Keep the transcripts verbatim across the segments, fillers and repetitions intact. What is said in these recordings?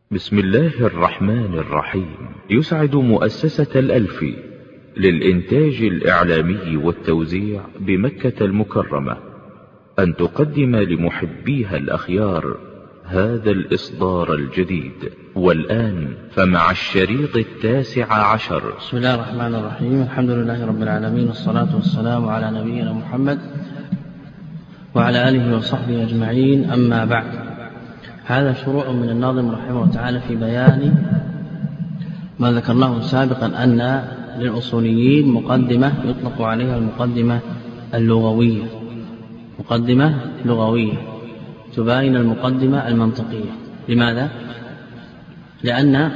بسم الله الرحمن الرحيم. يسعد مؤسسة الألفي للإنتاج الإعلامي والتوزيع بمكة المكرمة أن تقدم لمحبيها الأخيار هذا الإصدار الجديد. والآن فمع الشريط التاسع عشر. بسم الله الرحمن الرحيم. الحمد لله رب العالمين، والصلاة والسلام على نبينا محمد وعلى آله وصحبه أجمعين. أما بعد، هذا شروع من الناظم رحمه الله تعالى في بيان ما ذكرناه سابقا، أن للأصوليين مقدمة يطلق عليها المقدمة اللغوية، مقدمة لغوية تباين المقدمة المنطقية. لماذا؟ لأن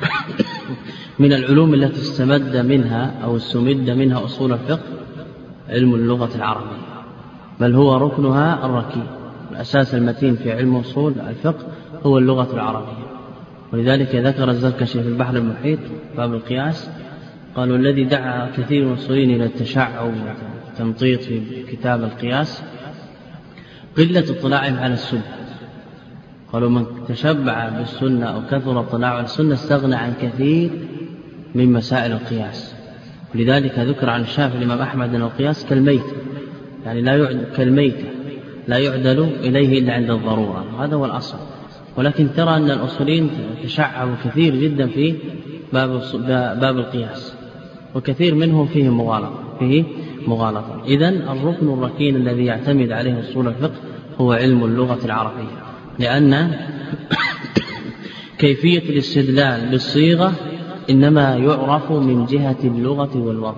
من العلوم التي استمد منها أو استمد منها أصول الفقه علم اللغة العربية، بل هو ركنها الركين. الأساس المتين في علم أصول الفقه هو اللغة العربية، ولذلك ذكر الزركشي في البحر المحيط باب القياس، قالوا الذي دعا كثير من المصولين إلى التشعب والتمطيط في كتاب القياس قلة اطلاعهم على السنة. قالوا من تشبع بالسنة أو كثر اطلاعه على السنة استغنى عن كثير من مسائل القياس. ولذلك ذكر عن الشافعي الإمام أحمد أن القياس كالميت، يعني لا يعد كالميتة لا يعدل إليه إلا عند الضرورة، هذا هو الأصل. ولكن ترى أن الأصولين تشعبوا كثير جدا في باب باب القياس، وكثير منهم فيه مغالطة فيه مغالطة. إذن الركن الركين الذي يعتمد عليه أصول الفقه هو علم اللغة العربية، لأن كيفية الاستدلال بالصيغة إنما يعرف من جهة اللغة والوضع.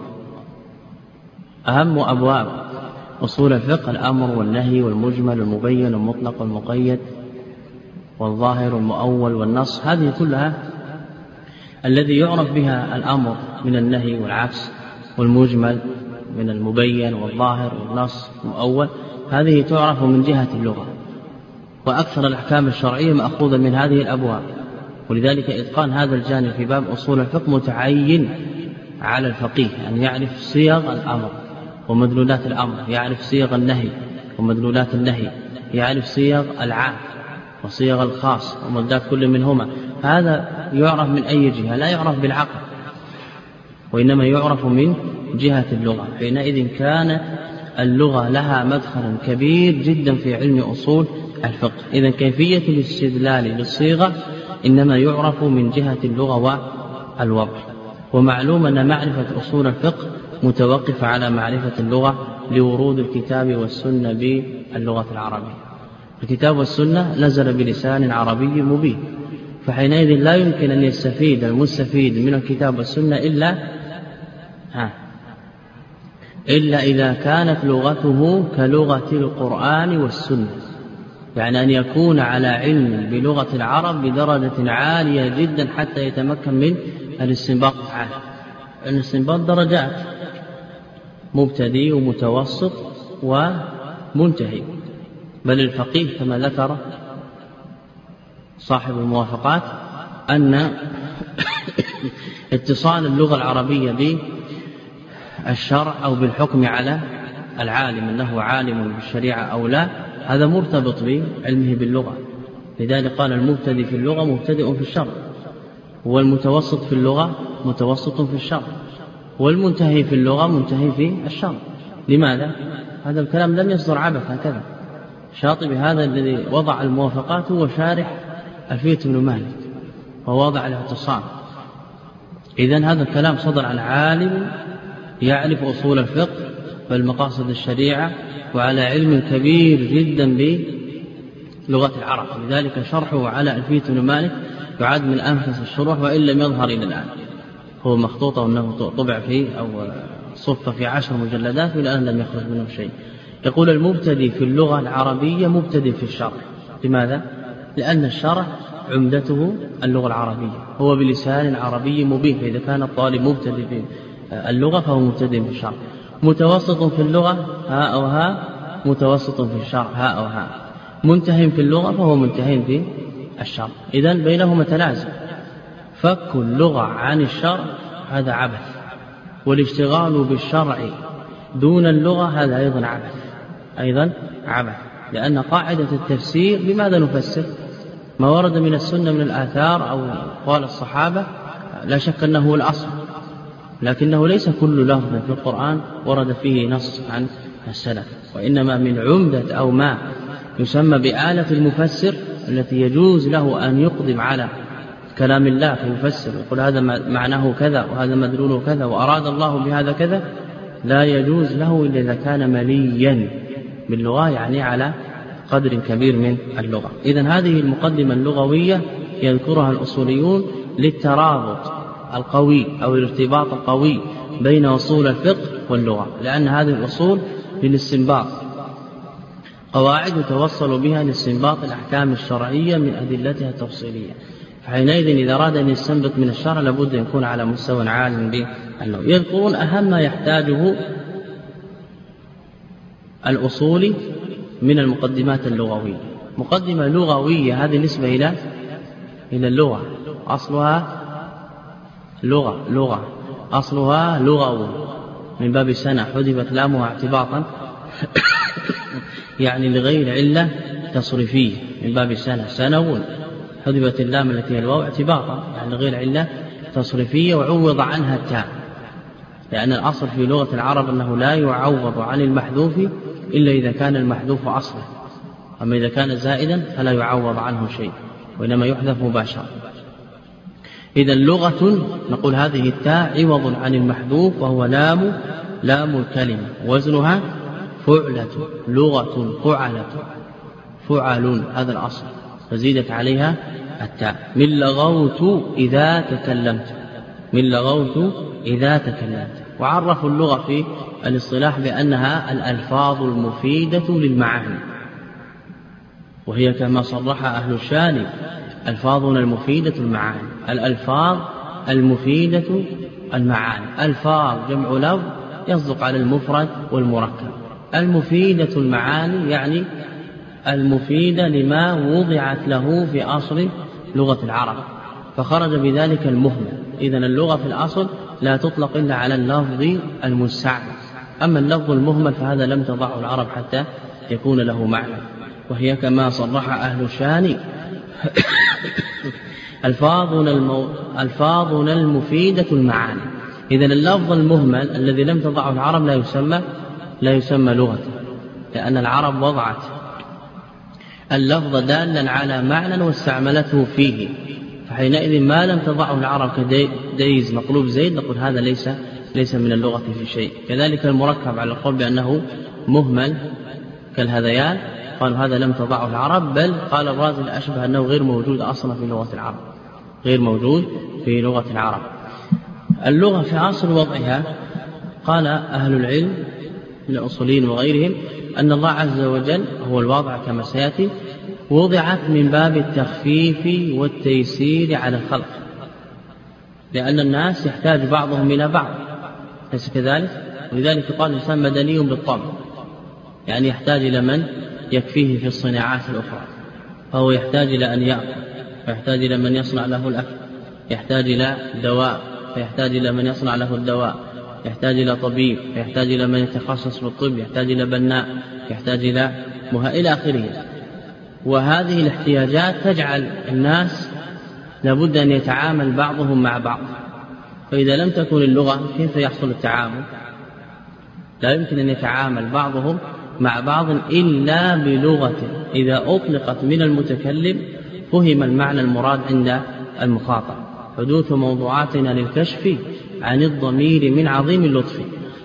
أهم أبواب أصول الفقه الأمر والنهي والمجمل والمبين والمطلق والمقيد والظاهر والمؤول والنص، هذه كلها الذي يعرف بها الأمر من النهي والعكس، والمجمل من المبين والظاهر والنص والمؤول، هذه تعرف من جهة اللغة. وأكثر الأحكام الشرعية مأخوذة من هذه الأبواب، ولذلك إتقان هذا الجانب في باب أصول الفقه متعين على الفقيه أن يعرف صيغ الأمر ومدلولات الأمر، يعرف صيغ النهي ومدلولات النهي، يعرف صيغ العام وصيغ الخاص ومدلولات كل منهما. هذا يعرف من أي جهة؟ لا يعرف بالعقل، وإنما يعرف من جهة اللغة. حينئذ كان اللغة لها مدخل كبير جدا في علم أصول الفقه. إذن كيفية الاستدلال للصيغة إنما يعرف من جهة اللغة والوضع. ومعلوم أن معرفة أصول الفقه متوقف على معرفة اللغة لورود الكتاب والسنة باللغة العربية. الكتاب والسنة نزل بلسان عربي مبين، فحينئذ لا يمكن أن يستفيد المستفيد من الكتاب والسنة إلا ها إلا إذا كانت لغته كلغة القرآن والسنة، يعني أن يكون على علم بلغة العرب بدرجة عالية جدا حتى يتمكن من الاستنباط عنه. الاستنباط درجات، مبتدئ ومتوسط ومنتهي. بل الفقيه كما ذكر صاحب الموافقات أن اتصال اللغة العربية بالشرع أو بالحكم على العالم أنه عالم بالشريعة أو لا، هذا مرتبط بعلمه باللغة. لذلك قال المبتدئ في اللغة مبتدئ في الشرع، والمتوسط في اللغة متوسط في الشرع، والمنتهي في اللغة منتهي في الشرع. لماذا؟ هذا الكلام لم يصدر عبث هكذا. الشاطبي هذا الذي وضع الموافقات هو شارح ألفية بن مالك ووضع الاعتصام. إذن هذا الكلام صدر عن عالم يعرف أصول الفقه والمقاصد الشريعة وعلى علم كبير جدا بلغة العرب. لذلك شرحه على ألفية بن مالك يعد من أنفس الشروح، وإن لم يظهر إلى الآن. هو مخطوط وأنه طبع فيه أو صف في عشر مجلدات والآن لم يخرج منه شيء. يقول المبتدئ في اللغة العربية مبتدئ في الشرع. لماذا؟ لأن الشرع عمدته اللغة العربية، هو بلسان عربي مبين، فإذا كان الطالب مبتدئ في اللغة فهو مبتدئ في الشرع. متوسط في اللغة ها أو ها، متوسط في الشرع ها أو ها. منتهي في اللغة فهو منتهي في الشرع. إذن بينهما تلازم. فك اللغة عن الشرع هذا عبث، والاشتغال بالشرع دون اللغة هذا أيضا عبث أيضا عبث لأن قاعدة التفسير لماذا نفسر؟ ما ورد من السنة من الآثار أو قول الصحابة لا شك أنه هو الأصل، لكنه ليس كل لفظ في القرآن ورد فيه نص عن السلف، وإنما من عمدة أو ما يسمى بآلة المفسر التي يجوز له أن يقدم على كلام الله فيفسر يقول هذا معناه كذا وهذا مدلوله كذا وأراد الله بهذا كذا، لا يجوز له إلا إذا كان مليا باللغة، يعني على قدر كبير من اللغة. إذن هذه المقدمة اللغوية يذكرها الأصوليون للترابط القوي أو الارتباط القوي بين أصول الفقه واللغة، لأن هذه الأصول للاستنباط قواعد يتوصل بها لاستنباط الأحكام الشرعية من أدلتها التفصيلية، فحينئذ إذا أراد أن يستنبط من الشرع لابد أن يكون على مستوى عال باللغة. يذكرون أهم ما يحتاجه الأصول من المقدمات اللغوية. مقدمة لغوية هذه نسبة إلى إلى اللغة، أصلها لغة لغة أصلها لغوي من باب سنة حذفت لامها اعتباطا يعني لغير علة تصريفية من باب سنة سنو حذفت اللام التي هي الواو اعتباطا يعني لغير علة تصريفية وعوض عنها التاء، لأن الأصل في لغة العرب أنه لا يعوض عن المحذوف إلا إذا كان المحذوف أصلا، أما إذا كان زائدا فلا يعوض عنه شيء وإنما يحذف مباشرة. إذا لغة نقول هذه التاء عوض عن المحذوف وهو لام لام الكلمة وزنها فعلة، لغة فعلة فعل هذا الأصل فزيدت عليها التاء. من لغوت إذا تكلمت، من لغوت إذا تكلمت. وعرفوا اللغة في الاصطلاح بأنها الألفاظ المفيدة للمعاني، وهي كما صرح أهل الشان ألفاظنا المفيدة المعاني. الألفاظ المفيدة المعاني، ألفاظ جمع لفظ يصدق على المفرد والمركب. المفيدة المعاني يعني المفيدة لما وضعت له في أصل لغة العرب، فخرج بذلك المهمل. إذن اللغة في الأصل لا تطلق إلا على اللفظ المستعمل، أما اللفظ المهمل فهذا لم تضعه العرب حتى يكون له معنى، وهي كما صرح أهل الشان ألفاظنا, المو... ألفاظنا المفيدة المعاني. إذن اللفظ المهمل الذي لم تضعه العرب لا يسمى لا يسمى لغة، لأن العرب وضعت اللفظ دالا على معنى واستعملته فيه، فحينئذ ما لم تضعه العرب كديز مقلوب زيد نقول هذا ليس ليس من اللغة في شيء. كذلك المركب على القول بأنه مهمل كالهذيان قالوا هذا لم تضعه العرب، بل قال الرازي الأشبه أنه غير موجود أصلا في لغة العرب، غير موجود في لغة العرب. اللغة في أصل وضعها قال أهل العلم من الأصوليين وغيرهم أن الله عز وجل هو الواضع كما سيأتي وضعت من باب التخفيف والتيسير على الخلق، لأن الناس يحتاج بعضهم إلى بعض، ليس كذلك؟ ولذلك قال الإنسان مدني بالطبع، يعني يحتاج إلى من يكفيه في الصناعات الأخرى، فهو يحتاج إلى أن يأكل، ويحتاج إلى من يصنع له الأكل، يحتاج إلى دواء فيحتاج إلى من يصنع له الدواء، يحتاج إلى طبيب يحتاج إلى من يتخصص في الطب، يحتاج إلى بناء، يحتاج إلى مها إلى آخره. وهذه الاحتياجات تجعل الناس لابد أن يتعامل بعضهم مع بعض، فإذا لم تكن اللغة كيف يحصل التعامل؟ لا يمكن أن يتعامل بعضهم مع بعض إلا بلغة إذا أطلقت من المتكلم فهم المعنى المراد عند المخاطب. حدوث موضوعاتنا للكشف عن الضمير من عظيم اللطف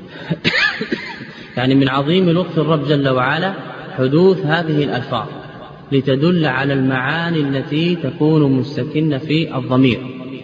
يعني من عظيم لطف الرب جل وعلا حدوث هذه الألفاظ لتدل على المعاني التي تكون مستكنة في الضمير،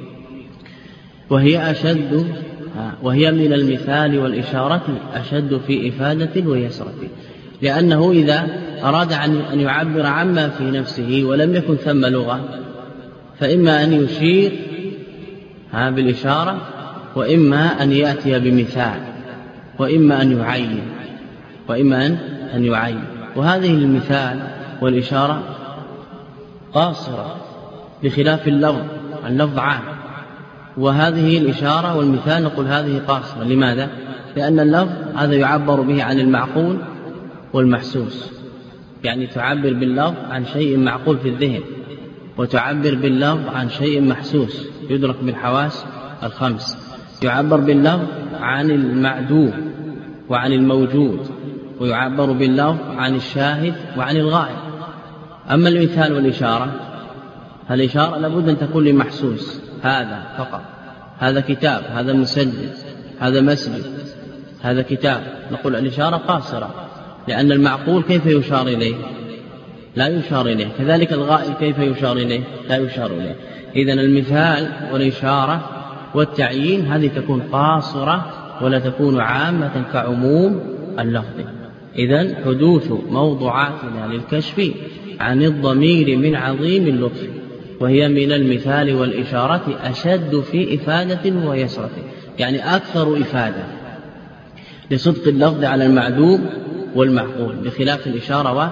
وهي أشد وهي من المثال والإشارة أشد في إفادة ويسرة، لأنه إذا أراد أن يعبر عما في نفسه ولم يكن ثم لغة فإما أن يشير بالإشارة، وإما أن يأتي بمثال، وإما أن يعين وإما أن يعين وهذه المثال والإشارة قاصرة بخلاف اللفظ، اللفظ عام، وهذه الإشارة والمثال نقول هذه قاصرة. لماذا؟ لأن اللفظ هذا يعبر به عن المعقول والمحسوس، يعني تعبر باللفظ عن شيء معقول في الذهن، وتعبر باللفظ عن شيء محسوس يدرك بالحواس الخمس، يعبر باللفظ عن المعدوم وعن الموجود، ويعبر باللفظ عن الشاهد وعن الغائب. أما المثال والإشارة، الإشارة لابد أن تكون لمحسوس، هذا فقط، هذا كتاب، هذا مسجد، هذا مسجد، هذا كتاب. نقول الإشارة قاصرة، لأن المعقول كيف يشار إليه؟ لا يشار إليه. كذلك الغائب كيف يشار إليه؟ لا يشار إليه. إذن المثال والإشارة والتعيين هذه تكون قاصرة ولا تكون عامة كعموم اللفظ. إذن حدوث موضوعاتنا للكشف عن الضمير من عظيم اللطف، وهي من المثال والإشارة أشد في إفادة ويسرة، يعني أكثر إفادة لصدق اللفظ على المعدوم والمعقول، بخلاف الإشارة و...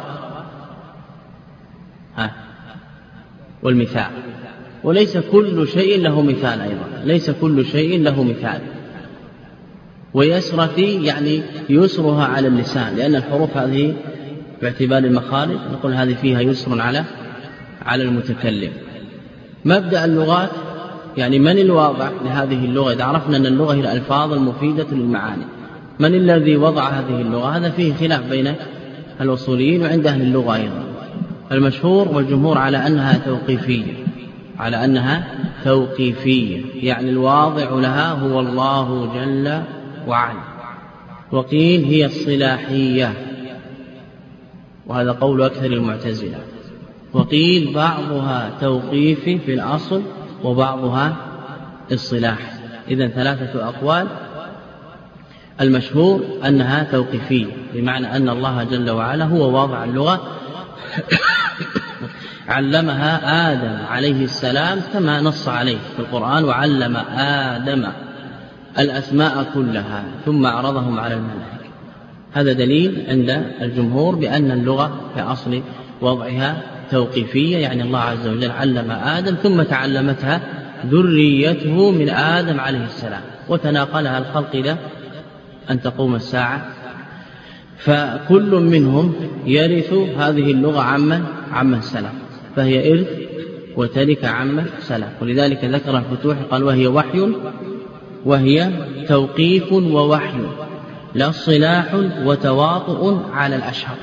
ها والمثال. وليس كل شيء له مثال أيضا، ليس كل شيء له مثال. ويسرة يعني يسرها على اللسان، لأن الحروف هذه باعتبار المخارج نقول هذه فيها يسر على على المتكلم. مبدأ اللغات يعني من الواضع لهذه اللغة؟ إذا عرفنا أن اللغة هي الألفاظ المفيدة للمعاني، من الذي وضع هذه اللغة؟ هذا فيه خلاف بين الأصوليين وعند أهل اللغة أيضا. المشهور والجمهور على أنها توقيفية، على أنها توقيفية، يعني الواضع لها هو الله جل وعلا. وقيل هي الصلاحية، وهذا قول أكثر المعتزلة. وقيل بعضها توقيفي في الأصل وبعضها الصلاح. إذن ثلاثة أقوال. المشهور أنها توقيفية، بمعنى أن الله جل وعلا هو واضع اللغة علمها آدم عليه السلام كما نص عليه في القرآن: وعلم آدم الأسماء كلها ثم عرضهم على الملائكة. هذا دليل عند الجمهور بأن اللغة في أصل وضعها توقيفية، يعني الله عز وجل علم آدم ثم تعلمتها ذريته من آدم عليه السلام، وتناقلها الخلق إلى أن تقوم الساعة. فكل منهم يرث هذه اللغة عمن عمن سلف، فهي إرث وترك عمن سلف. ولذلك ذكر الفتوح قال: وهي وحي، وهي توقيف ووحي، لا صلاح وتواطؤ على الأشهر.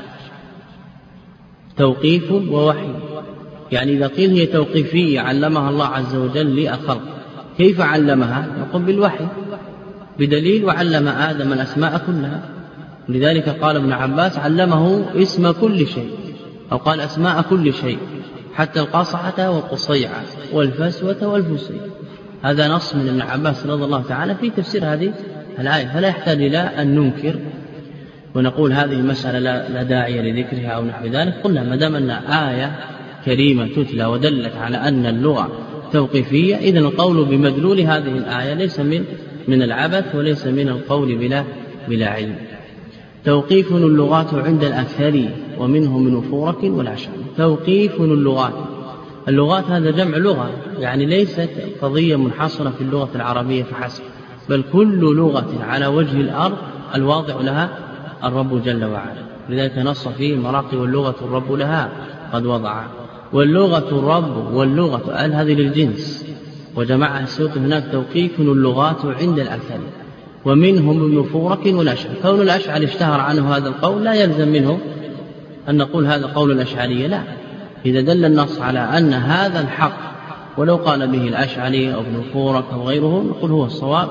توقيف ووحي، يعني إذا قيل هي توقيفية علمها الله عز وجل للخلق، كيف علمها؟ نقول بالوحي، بدليل وعلم آدم الأسماء كلها. لذلك قال ابن عباس: علمه اسم كل شيء، أو قال أسماء كل شيء، حتى القصعة والقصيعة والفسوة والفسي. هذا نص من ابن عباس رضي الله تعالى في تفسير هذه الآية، فلا يحتاج إلى أن ننكر ونقول هذه المسألة لا داعي لذكرها أو نحو ذلك. قلنا ما دام أن آية كريمة تتلى ودلت على أن اللغة توقيفية، إذن القول بمدلول هذه الآية ليس من من العبث وليس من القول بلا بلا علم. توقيف اللغات عند الأكثر ومنهم من فورك والعشر. توقيف اللغات، اللغات هذا جمع لغة، يعني ليست قضية منحصرة في اللغة العربية فحسب، بل كل لغة على وجه الأرض الواضع لها الرب جل وعلا. لذلك نص فيه المراقي: واللغة الرب لها قد وضع. واللغة الرب واللغة قال هذه للجنس، وجمعها السيوط هناك: توقيف اللغات عند الأكثر ومنهم من فورك والأشعر. كون الأشعر اشتهر عنه هذا القول لا يلزم منه أن نقول هذا قول الأشعرية، لا. إذا دل النص على أن هذا الحق ولو قال به الأشعري أو ابن فورك أو غيره نقول هو الصواب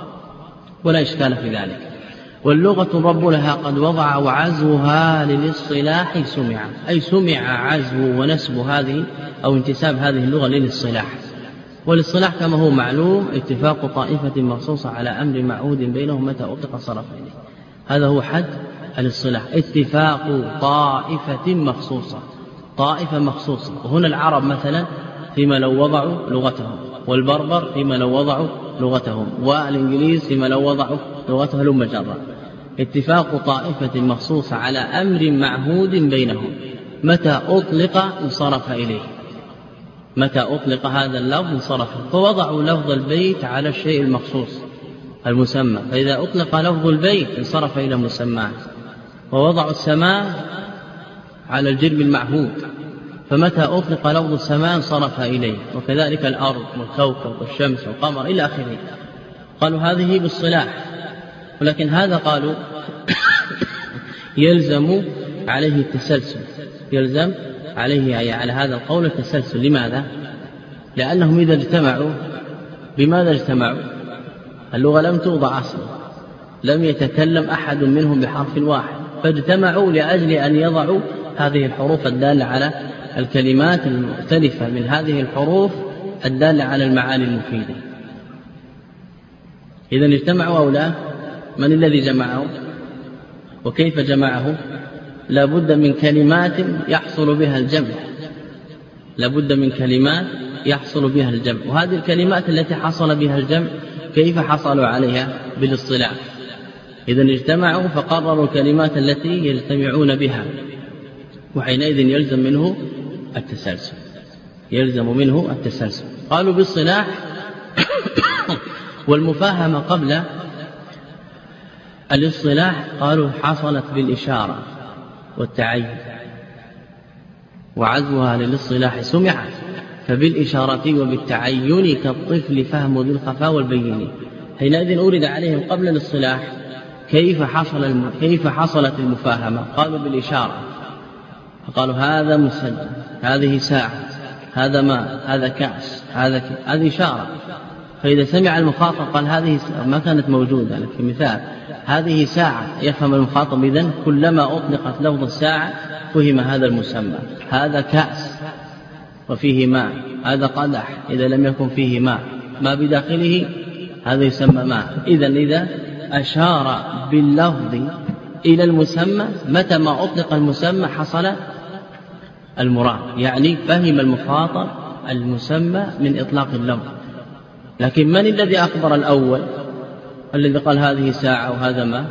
ولا إشكال في ذلك. واللغة الرب لها قد وضع، وعزوها للاصطلاح سمع، أي سمع عزو ونسب هذه أو انتساب هذه اللغة للاصطلاح. والاصطلاح كما هو معلوم اتفاق طائفة مخصوصة على أمر معهود بينهم متى أطلق صرف إليه. هذا هو حد الاصطلاح، اتفاق طائفة مخصوصة، طائفة مخصوصة. وهنا العرب مثلا فيما لو وضعوا لغتهم، والبربر فيما لو وضعوا لغتهم، والإنجليز فيما لو وضعوا لغتهم لما جرى. اتفاق طائفة مخصوصة على أمر معهود بينهم متى أطلق انصرف إليه، متى أطلق هذا اللفظ انصرف. فوضعوا لفظ البيت على الشيء المخصوص المسمى، فإذا أطلق لفظ البيت انصرف إلى مسماه. ووضعوا السماء على الجرم المعهود، فمتى أطلق لفظ السماء صرف إليه، وكذلك الأرض والكوكب والشمس والقمر إلى آخره. قالوا هذه بالصلاح، ولكن هذا قالوا يلزم عليه التسلسل، يلزم عليه على هذا القول التسلسل. لماذا؟ لأنهم إذا اجتمعوا، بماذا اجتمعوا؟ اللغة لم توضع أصلا، لم يتكلم أحد منهم بحرف واحد، فاجتمعوا لأجل أن يضعوا هذه الحروف الدالة على الكلمات المختلفة من هذه الحروف الدالة على المعاني المفيدة. إذن اجتمعوا أو لا؟ من الذي جمعه؟ وكيف جمعه؟ لا بد من كلمات يحصل بها الجمع، لا بد من كلمات يحصل بها الجمع. وهذه الكلمات التي حصل بها الجمع كيف حصلوا عليها؟ بالاصطلاح. إذن اجتمعوا فقرروا الكلمات التي يجتمعون بها، وحينئذ يلزم منه التسلسل، يلزم منه التسلسل. قالوا بالصلاح والمفاهمة قبل الاصطلاح قالوا حصلت بالإشارة والتعين، وعزوها للاصطلاح سمعت، فبالإشارة وبالتعين كالطفل فهم ذي الخفاء والبين. حينئذ أورد عليهم قبل الاصطلاح كيف حصل الم... كيف حصلت المفاهمة؟ قالوا بالإشارة، فقالوا هذا مسجل، هذه ساعة، هذا ماء، هذا كأس، هذا ك... هذه إشارة. فإذا سمع المخاطب قال هذه ساعة، ما كانت موجودة في مثال، هذه ساعة، يفهم المخاطب إذن كلما أطلقت لفظ الساعة فهم هذا المسمى. هذا كأس وفيه ماء، هذا قدح إذا لم يكن فيه ماء، ما بداخله هذا يسمى ماء. إذن إذا أشار باللفظ إلى المسمى متى ما أطلق المسمى حصل المراد، يعني فهم المخاطب المسمى من إطلاق اللفظ. لكن من الذي أخبر الأول؟ الذي قال هذه ساعة وهذا ما،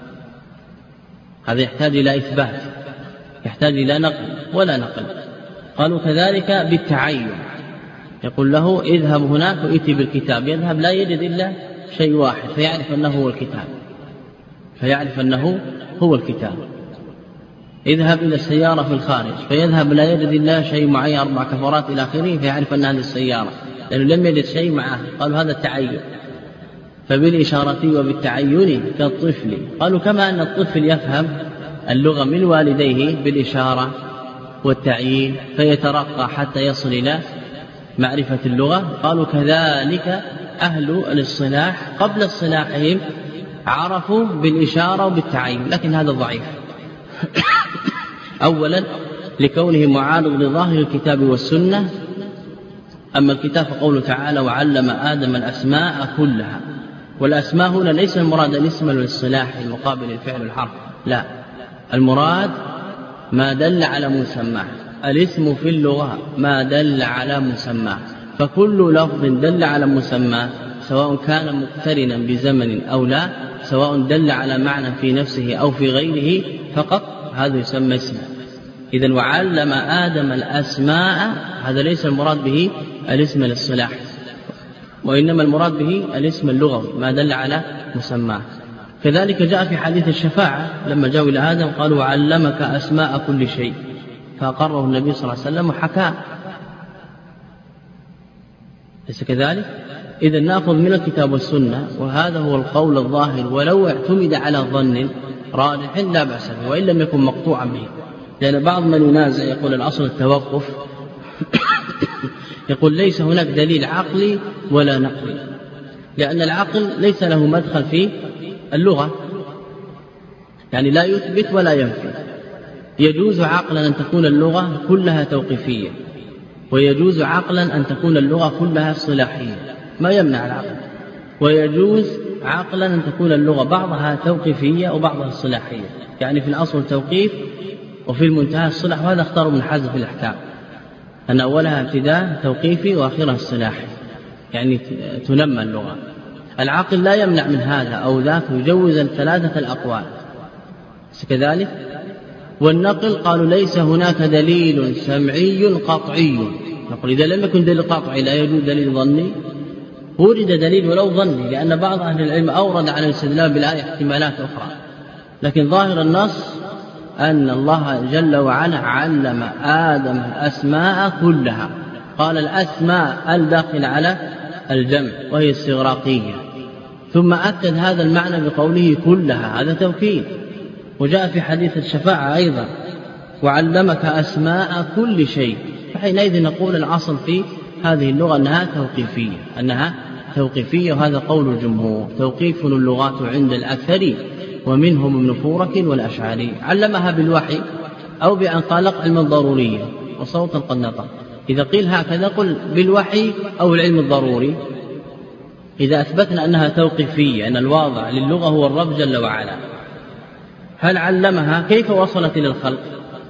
هذا يحتاج إلى إثبات، يحتاج إلى نقل ولا نقل. قالوا كذلك بالتعين، يقول له اذهب هناك وإتي بالكتاب، يذهب لا يجد إلا شيء واحد فيعرف أنه هو الكتاب، فيعرف أنه هو الكتاب. اذهب إلى السيارة في الخارج، فيذهب لا يجد إلا شيء معين أربع كفرات إلى آخره، فيعرف أن هذه السيارة، لأنه لم يجد شيء معه. قالوا هذا التعين. فبالإشارة وبالتعين كالطفل، قالوا كما أن الطفل يفهم اللغة من والديه بالإشارة والتعيين فيترقى حتى يصل إلى معرفة اللغة، قالوا كذلك أهل الاصطلاح قبل اصطلاحهم عرفوا بالإشارة وبالتعيين، لكن هذا ضعيف. أولا لكونه معارض لظاهر الكتاب والسنة. أما الكتاب فقوله تعالى وعلم آدم الأسماء كلها، والأسماء هنا ليس المراد الاسم للاصطلاح المقابل الفعل الحرف، لا، المراد ما دل على مسماه. الاسم في اللغة ما دل على مسماه، فكل لفظ دل على مسماه سواء كان مقترنا بزمن أو لا، سواء دل على معنى في نفسه أو في غيره فقط، هذا يسمى اسم. إذن وعلم آدم الأسماء، هذا ليس المراد به الاسم للصلاح، وإنما المراد به الاسم اللغوي ما دل على مسماه. كذلك جاء في حديث الشفاعة لما جاءوا إلى آدم قالوا علمك أسماء كل شيء، فأقره النبي صلى الله عليه وسلم وحكاه. ليس كذلك؟ إذن نأخذ من الكتاب والسنة، وهذا هو القول الظاهر، ولو اعتمد على ظن راجح لا بأس به وإن لم يكن مقطوعا به. لأن بعض من ينازع يقول الأصل التوقف، يقول ليس هناك دليل عقلي ولا نقلي، لأن العقل ليس له مدخل في اللغة، يعني لا يثبت ولا ينفي. يجوز عقلا أن تكون اللغة كلها توقيفية، ويجوز عقلا أن تكون اللغة كلها صلاحية، ما يمنع العقل. ويجوز عقلا أن تكون اللغة بعضها توقيفية وبعضها صلاحية، يعني في الأصل التوقيف وفي المنتهى الصلاح. وهذا اختار من حزم في الأحكام أن أولها ابتداء توقيفي وآخرها الصلاحي، يعني تنمى اللغة. العقل لا يمنع من هذا أو ذاك، يجوز ثلاثة الأقوال كذلك. والنقل قالوا ليس هناك دليل سمعي قطعي، نقول إذا لم يكن دليل قطعي لا يوجد دليل ظني. وجد دليل ولو ظني، لأن بعض أهل العلم أورد على الاستدلال بالآية احتمالات أخرى، لكن ظاهر النص أن الله جل وعلا علم آدم الأسماء كلها، قال الأسماء الداخل على الجمع وهي استغراقية، ثم أكد هذا المعنى بقوله كلها، هذا توكيد. وجاء في حديث الشفاعة أيضا وعلمك أسماء كل شيء، فحينئذ نقول الأصل في هذه اللغة أنها توقيفية، أنها توقيفية وهذا قول الجمهور. توقيف اللغات عند الأكثر ومنهم ابن فورك والأشعري. علمها بالوحي أو بأن قال علم الضرورية وصوتا قد نطق. إذا قيل هكذا قل بالوحي أو العلم الضروري. إذا أثبتنا أنها توقيفية أن الواضع للغة هو الرب جل وعلا، هل علمها كيف وصلت إلى الخلق؟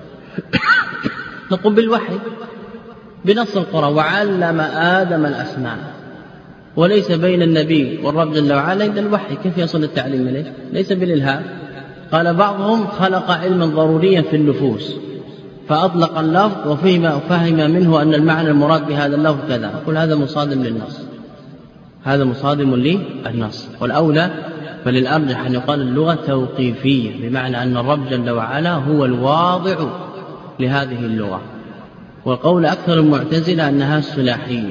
نقول بالوحي بنص القرآن وعلم آدم الأسماء، وليس بين النبي والرب جل وعلا إلا الوحي. كيف يصل التعليم إليه؟ ليس بالإلهام. قال بعضهم خلق علما ضروريا في النفوس فأطلق اللفظ وفهم, وفهم منه أن المعنى المراد بهذا اللفظ كذا. أقول هذا مصادم للنص، هذا مصادم للنص. والأولى فللأرجح أن يقال اللغة توقيفية، بمعنى أن الرب جل وعلا هو الواضع لهذه اللغة. وقول أكثر المعتزلة أنها السلاحية.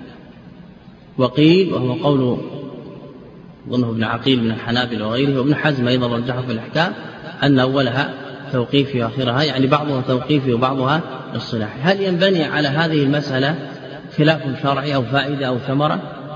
وقيل وهو قول ظنه ابن عقيل من الحنابلة وغيره وابن حزم أيضا رجحه في الأحكام أن أولها توقيفي وآخرها، يعني بعضها توقيفي وبعضها الصلاحي. هل ينبني على هذه المسألة خلاف شرعي أو فائدة أو ثمرة؟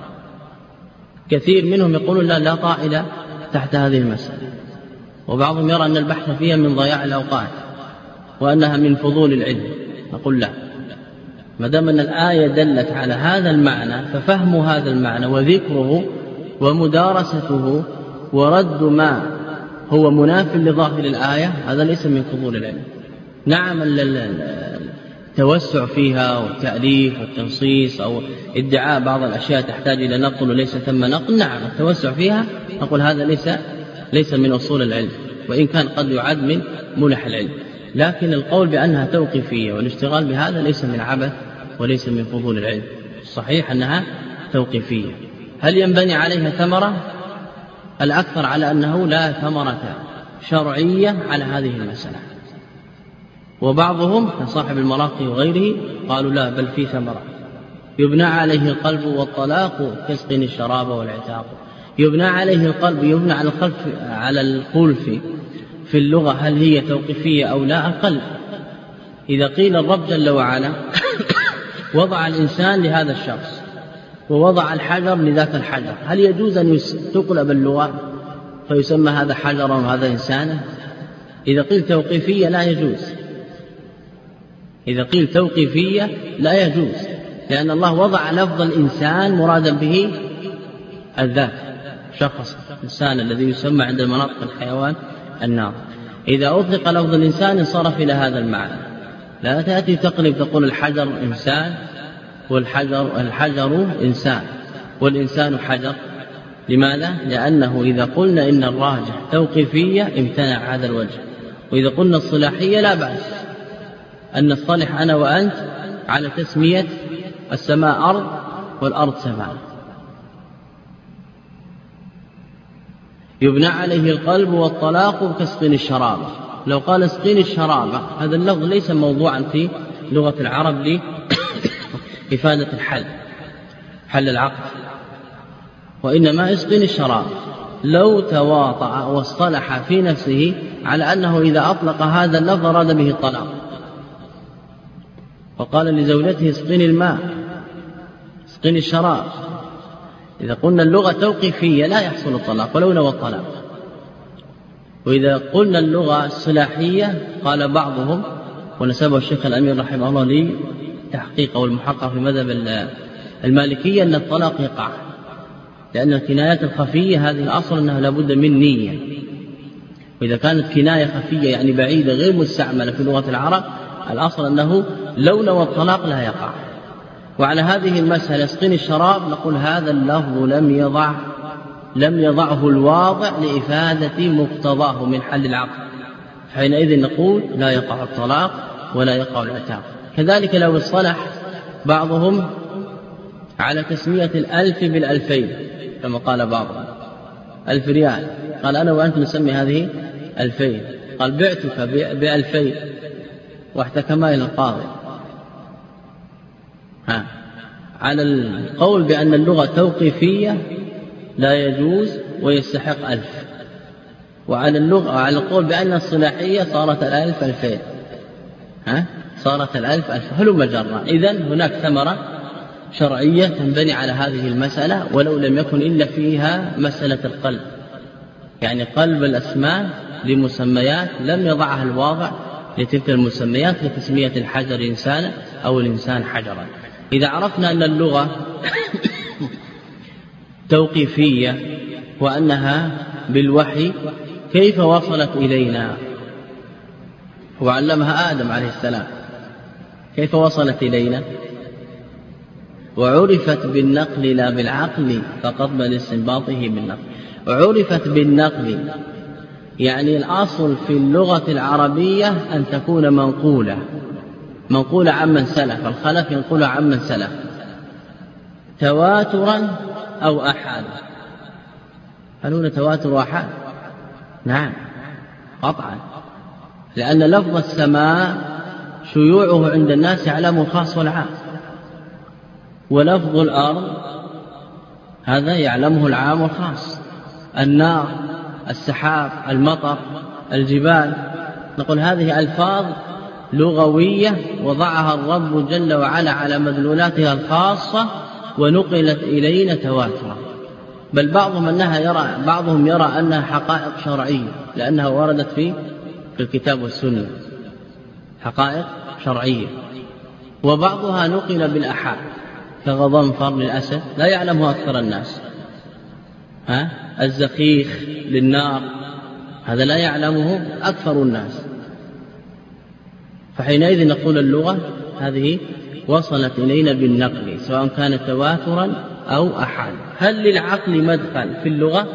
كثير منهم يقولون لا لا طائل تحت هذه المسألة، وبعضهم يرى أن البحث فيها من ضياع الأوقات وأنها من فضول العلم. نقول لا، ما دام أن الآية دلت على هذا المعنى ففهم هذا المعنى وذكره ومدارسته ورد ما هو مناف لظاهر الآية هذا ليس من فضول العلم. نعم التوسع فيها والتأليف والتنصيص أو ادعاء بعض الأشياء تحتاج إلى نقل وليس ثم نقل، نعم التوسع فيها نقول هذا ليس ليس من أصول العلم، وإن كان قد يعد من ملح العلم. لكن القول بأنها توقيفية والاشتغال بهذا ليس من عبث وليس من فضول العلم. الصحيح أنها توقيفية. هل ينبني عليها ثمرة؟ الأكثر على أنه لا ثمرة شرعية على هذه المسألة، وبعضهم كصاحب المراقي وغيره قالوا لا بل في ثمرة. يبنى عليه القلب والطلاق كسقين الشراب والعتاق. يبنى عليه القلب، يبنى على الخلف على الخلف في اللغة هل هي توقيفية أو لا؟ أقل. إذا قيل الرب جل وعلا وضع الإنسان لهذا الشخص ووضع الحجر لذاك الحجر، هل يجوز أن تقلب اللغة فيسمى هذا حجرا وهذا إنسانا؟ إذا قيل توقيفية لا يجوز. إذا قيل توقيفية لا يجوز، لأن الله وضع لفظ الإنسان مرادا به الذات، شخص الإنسان الذي يسمى عند مناطق الحيوان النار. إذا أطلق لفظ الإنسان انصرف إلى هذا المعنى. لا تأتي تقلب تقول الحجر إنسان والحجر الحجر إنسان والإنسان حجر. لماذا؟ لأنه إذا قلنا إن الراجح توقيفية امتنع هذا الوجه، وإذا قلنا الصلاحية لا بأس أن نصطلح أنا وأنت على تسمية السماء أرض والأرض سماء. يبنى عليه القلب والطلاق كسقين الشراب. لو قال اسقين الشراب هذا اللفظ ليس موضوعا في لغة العرب لإفادة الحل حل العقد، وإنما اسقين الشراب. لو تواطأ واصطلح في نفسه على أنه إذا أطلق هذا اللفظ أراد به الطلاق، وقال لزوجته اسقين الماء اسقين الشراب، إذا قلنا اللغة توقيفية لا يحصل الطلاق ولو نوى الطلاق. وإذا قلنا اللغة الصلاحية قال بعضهم ونسبه الشيخ الأمير رحمه الله لي تحقيق والمحقق في مذهب المالكية أن الطلاق يقع، لأن الكنايات الخفية هذه الأصل أنها لابد من نية، وإذا كانت كناية خفية يعني بعيدة غير مستعملة في لغة العرب الأصل أنه لو نوى الطلاق لا يقع. وعلى هذه المسألة اسقين الشراب نقول هذا اللفظ لم يضع لم يضعه الواضع لإفادة مقتضاه من حل العقد، حينئذ نقول لا يقع الطلاق ولا يقع العتاق. كذلك لو اصطلح بعضهم على تسمية الألف بالألفين كما قال بعضهم، ألف ريال، قال أنا وأنت نسمي هذه ألفين، قال بعتك بألفين واحتكما إلى القاضي. ها. على القول بأن اللغة توقيفية لا يجوز ويستحق ألف، وعلى اللغة على القول بأن الصلاحية صارت الألف ألفين، ها صارت الألف ألف. هلم جرا. إذن هناك ثمرة شرعية تنبني على هذه المسألة، ولو لم يكن إلا فيها مسألة القلب، يعني قلب الأسماء لمسميات لم يضعها الواضع لتلك المسميات لتسمية الحجر إنسانا أو الإنسان حجرا. إذا عرفنا أن اللغة توقيفية وأنها بالوحي، كيف وصلت إلينا؟ وعلمها آدم عليه السلام، كيف وصلت إلينا؟ وعرفت بالنقل لا بالعقل فقط بل استنباطه بالنقل. وعرفت بالنقل يعني الأصل في اللغة العربية أن تكون منقولة، منقولة عمن سلف، الخلف ينقلها عمن سلف تواترا أو أحاد. هل هنا تواتر وأحاد؟ نعم قطعا، لأن لفظ السماء شيوعه عند الناس يعلمه الخاص والعام، ولفظ الأرض هذا يعلمه العام والخاص، النار، السحاب، المطر، الجبال. نقول هذه ألفاظ لغوية وضعها الرب جل وعلا على مدلولاتها الخاصة ونقلت إلينا تواترا. بل بعضهم أنها يرى بعضهم يرى أنها حقائق شرعية لأنها وردت في في الكتاب والسنة، حقائق شرعية. وبعضها نقل بالأحاد كغضنفر للأسد لا يعلمه أكثر الناس، ها الزخيخ للنار هذا لا يعلمه أكثر الناس. فحينئذ نقول اللغة هذه وصلت إلينا بالنقل سواء كانت تواترا أو أحاد. هل للعقل مدخل في اللغة؟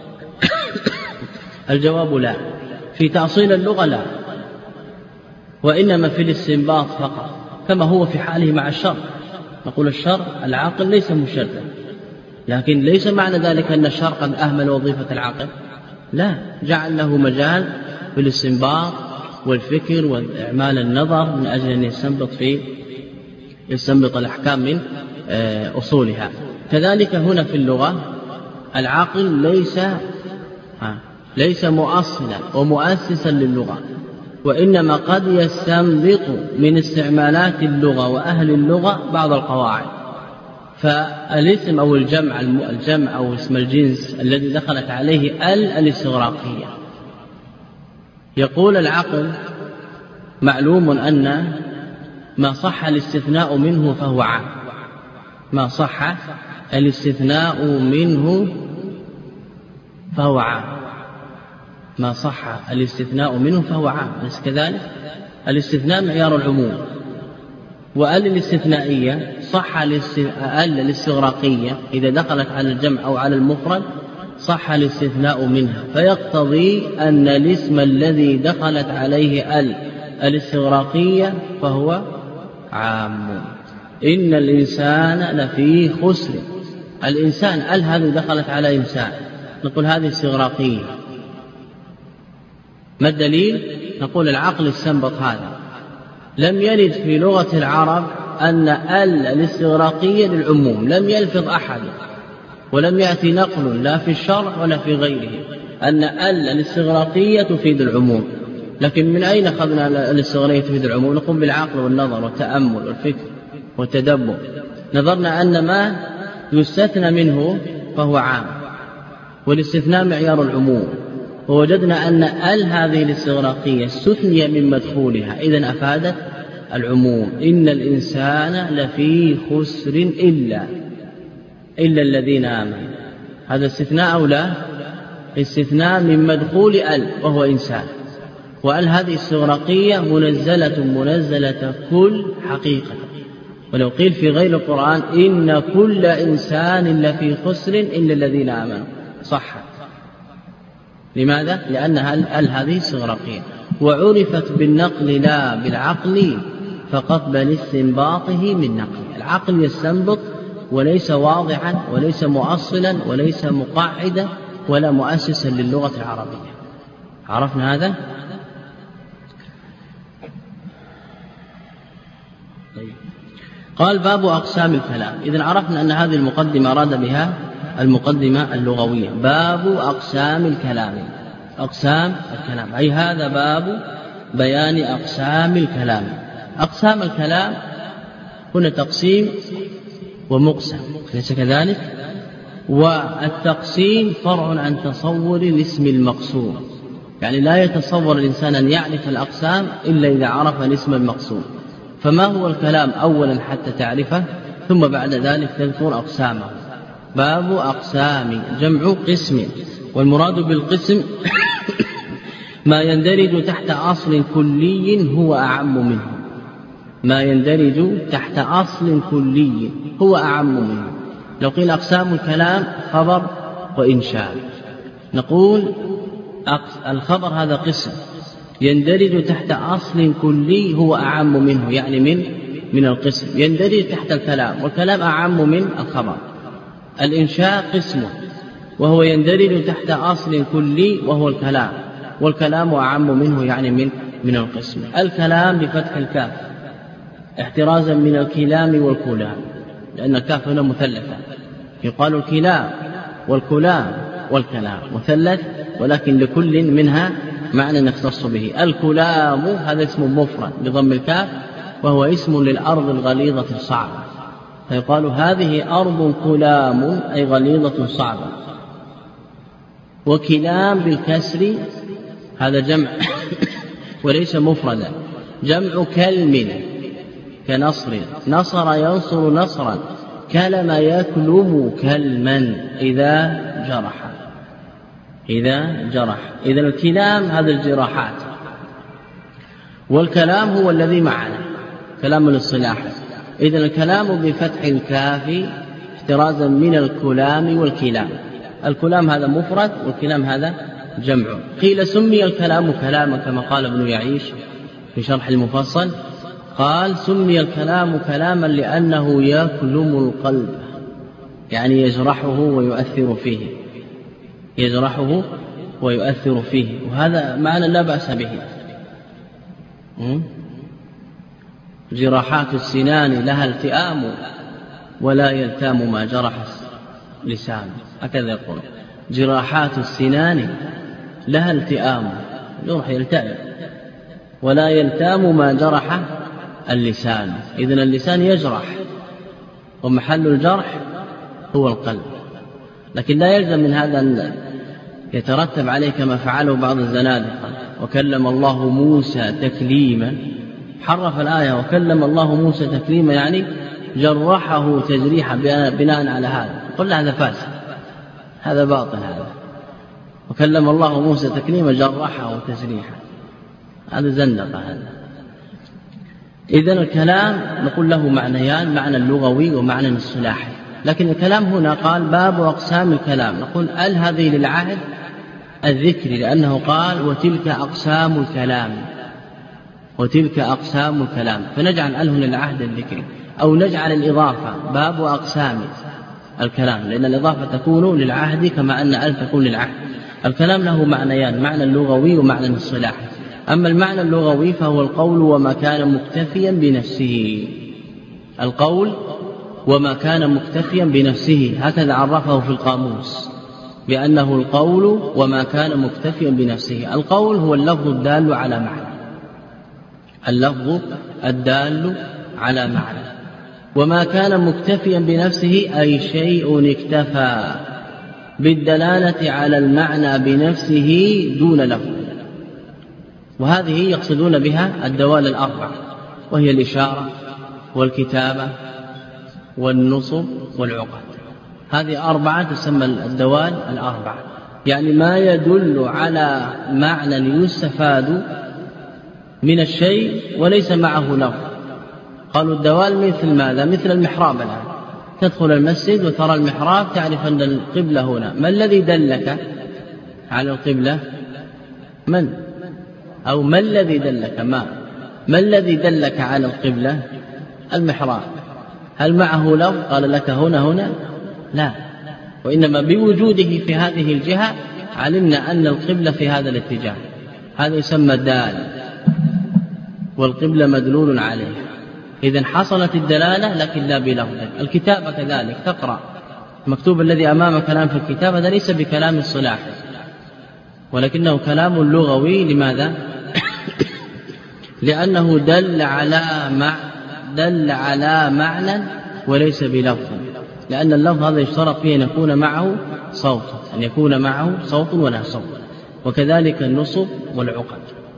الجواب لا. في تأصيل اللغة لا، وإنما في الاستنباط فقط، كما هو في حاله مع الشرع. نقول الشرع العقل ليس مشرعا، لكن ليس معنى ذلك أن الشرع قد أهمل وظيفة العقل، لا، جعل له مجال في الاستنباط والفكر وإعمال النظر من أجل أن يستنبط في يستنبط الأحكام من أصولها. كذلك هنا في اللغة العقل ليس ليس مؤصلا ومؤسسا للغة، وإنما قد يستنبط من استعمالات اللغة وأهل اللغة بعض القواعد. فالاسم أو الجمع الجمع أو اسم الجنس الذي دخلت عليه ال الاستغراقية، يقول العقل معلوم أن ما صح الاستثناء منه فهو عام، ما صح الاستثناء منه فهو عام، ما صح الاستثناء منه فهو عام. بس كذلك الاستثناء معيار العموم، وأل الاستثنائية صح ال الاستغراقية إذا دخلت على الجمع أو على المفرد صح الاستثناء منها، فيقتضي أن الاسم الذي دخلت عليه ال الاستغراقية فهو عام. إن الإنسان لفي خسر، الإنسان ال هذه دخلت على إنسان، نقول هذه استغراقية. ما الدليل؟ نقول العقل استنبط هذا. لم يرد في لغة العرب أن ال الاستغراقية للعموم، لم يلفظ أحد، ولم يأتي نقل لا في الشرع ولا في غيره أن ال الاستغراقية تفيد العموم. لكن من أين أخذنا الاستغراقية تفيد العموم؟ نقوم بالعقل والنظر والتأمل والفكر والتدبر، نظرنا أن ما يستثنى منه فهو عام، والاستثناء معيار العموم، ووجدنا أن ال هذه الاستغراقية استثني من مدخولها، إذن أفادت العموم. إن الإنسان لفي خسر إلا إلا الذين آمنوا، هذا استثناء أو لا؟ استثناء من مدخول ال وهو إنسان، وال هذه استغراقية منزلة منزلة كل حقيقة. ولو قيل في غير القرآن إن كل إنسان لفي خسر إلا الذين آمنوا صح. لماذا؟ لأنها ال هذه استغراقية، وعرفت بالنقل لا بالعقل فقط بل استنباطه من نقل. العقل يستنبط وليس واضعا وليس مؤصلا وليس مقاعدا ولا مؤسسا للغة العربية. عرفنا هذا؟ قال باب أقسام الكلام. إذن عرفنا أن هذه المقدمة أراد بها المقدمة اللغوية. باب أقسام الكلام، أقسام الكلام أي هذا باب بيان أقسام الكلام. أقسام الكلام هنا تقسيم ومقسم، ليس كذلك؟ والتقسيم فرع عن تصور الاسم المقسوم، يعني لا يتصور الإنسان أن يعرف الأقسام إلا إذا عرف الاسم المقسوم. فما هو الكلام أولا حتى تعرفه، ثم بعد ذلك تذكر أقسامه. باب أقسام جمع قسم، والمراد بالقسم ما يندرج تحت أصل كلي هو أعم منه، ما يندرج تحت أصل كلي هو أعم منه. لو قيل أقسام الكلام خبر وإنشاء، نقول الخبر هذا قسم يندرج تحت أصل كلي هو أعم منه، يعني من من القسم يندرج تحت الكلام، والكلام أعم من الخبر. الإنشاء قسم وهو يندرج تحت أصل كلي وهو الكلام، والكلام أعم منه يعني من من القسم. الكلام بفتح الكاف احترازا من الكلام والكلام، لأن الكاف هنا مثلثة، يقال الكلام والكلام والكلام مثلث، ولكن لكل منها معنى يختص به. الكلام هذا اسم مفرد بضم الكاف، وهو اسم للأرض الغليظة الصعبة، فيقال هذه أرض كلام أي غليظة صعبة. وكلام بالكسر هذا جمع وليس مفردا، جمع كلم كنصر، نصر ينصر نصرا، كلم يكلم كلما إذا جرح، إذا جرح. إذن الكلام هذا الجراحات، والكلام هو الذي معنا كلام الاصطلاح. إذن الكلام بفتح الكاف احترازا من الكلام والكلام. الكلام هذا مفرد والكلام هذا جمع. قيل سمي الكلام كلاما كما قال ابن يعيش في شرح المفصل، قال سمي الكلام كلاما لأنه يكلم القلب، يعني يجرحه ويؤثر فيه، يجرحه ويؤثر فيه، وهذا معنى لا بأس به. جراحات السنان لها التئام ولا يلتام ما جرح لسان، هكذا يقول. جراحات السنان لها التئام، جرح يلتئم، ولا يلتام ما جرح اللسان. إذن اللسان يجرح، ومحل الجرح هو القلب، لكن لا يلزم من هذا أن يترتب عليه كما فعله بعض الزنادقة، وكلم الله موسى تكليما، حرف الآية وكلم الله موسى تكليما يعني جرحه تجريحا بناء على هذا. قل هذا فاسد، هذا باطل، هذا وكلم الله موسى تكليما جرحه تجريحا، هذا زندقة هذا. إذن الكلام نقول له معنيان، معنى اللغوي ومعنى الاصطلاحي. لكن الكلام هنا قال باب أقسام الكلام، نقول ال هذه للعهد الذكر، لأنه قال وتلك أقسام الكلام، وتلك أقسام الكلام، فنجعل ال هنا للعهد الذكر، أو نجعل الإضافة باب أقسام الكلام، لأن الإضافة تكون للعهد كما أن ال تكون للعهد. الكلام له معنيان، معنى اللغوي ومعنى الاصطلاحي. أما المعنى اللغوي فهو القول وما كان مكتفيا بنفسه، القول وما كان مكتفيا بنفسه، هكذا عرفه في القاموس بأنه القول وما كان مكتفيا بنفسه. القول هو اللفظ الدال على معنى، اللفظ الدال على معنى. وما كان مكتفيا بنفسه أي شيء اكتفى بالدلالة على المعنى بنفسه دون لفظ، وهذه يقصدون بها الدوال الأربع، وهي الإشارة والكتابة والنصب والعقد. هذه أربعة تسمى الدوال الأربع، يعني ما يدل على معنى يستفاد من الشيء وليس معه لفظ. قالوا الدوال مثل ماذا؟ مثل المحراب الآن، تدخل المسجد وترى المحراب تعرف أن القبلة هنا، ما الذي دلك على القبلة؟ من؟ أو ما الذي دلك؟ ما ما الذي دلك على القبلة؟ المحراب. هل معه لفظ قال لك هنا هنا؟ لا، وإنما بوجوده في هذه الجهة علمنا أن القبلة في هذا الاتجاه، هذا يسمى دال، والقبلة مدلول عليه. إذن حصلت الدلالة لكن لا بلفظ. الكتابة كذلك، تقرأ المكتوب الذي أمامك الآن في الكتاب هذا ليس بكلام الصلاحي ولكنه كلام لغوي. لماذا؟ لأنه دل على مع دل على معنى وليس بلفظ، لأن اللفظ هذا يشترط فيه أن يكون معه صوت أن يكون معه صوت ولا صوت، وكذلك النصب والعقد.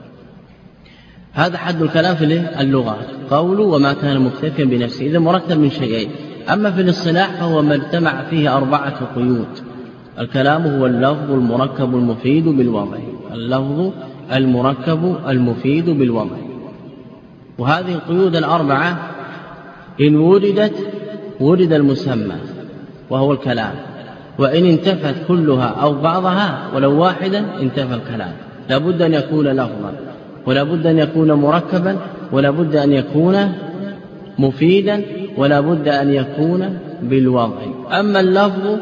هذا حد الكلام في اللغة، قول وما كان مكتفيا بنفسه، إذا مرتب من شيئين. أما في الاصطلاح فهو ما اجتمع فيه أربعة قيود. الكلام هو اللفظ المركب المفيد بالوضع، اللفظ المركب المفيد بالوضع. وهذه القيود الأربعة إن وردت ورد المسمى وهو الكلام، وإن انتفت كلها أو بعضها ولو واحدا انتفى الكلام. لا بد أن يكون لفظا، ولا بد أن يكون مركبا، ولا بد أن يكون مفيدا، ولا بد أن يكون بالوضع. أما اللفظ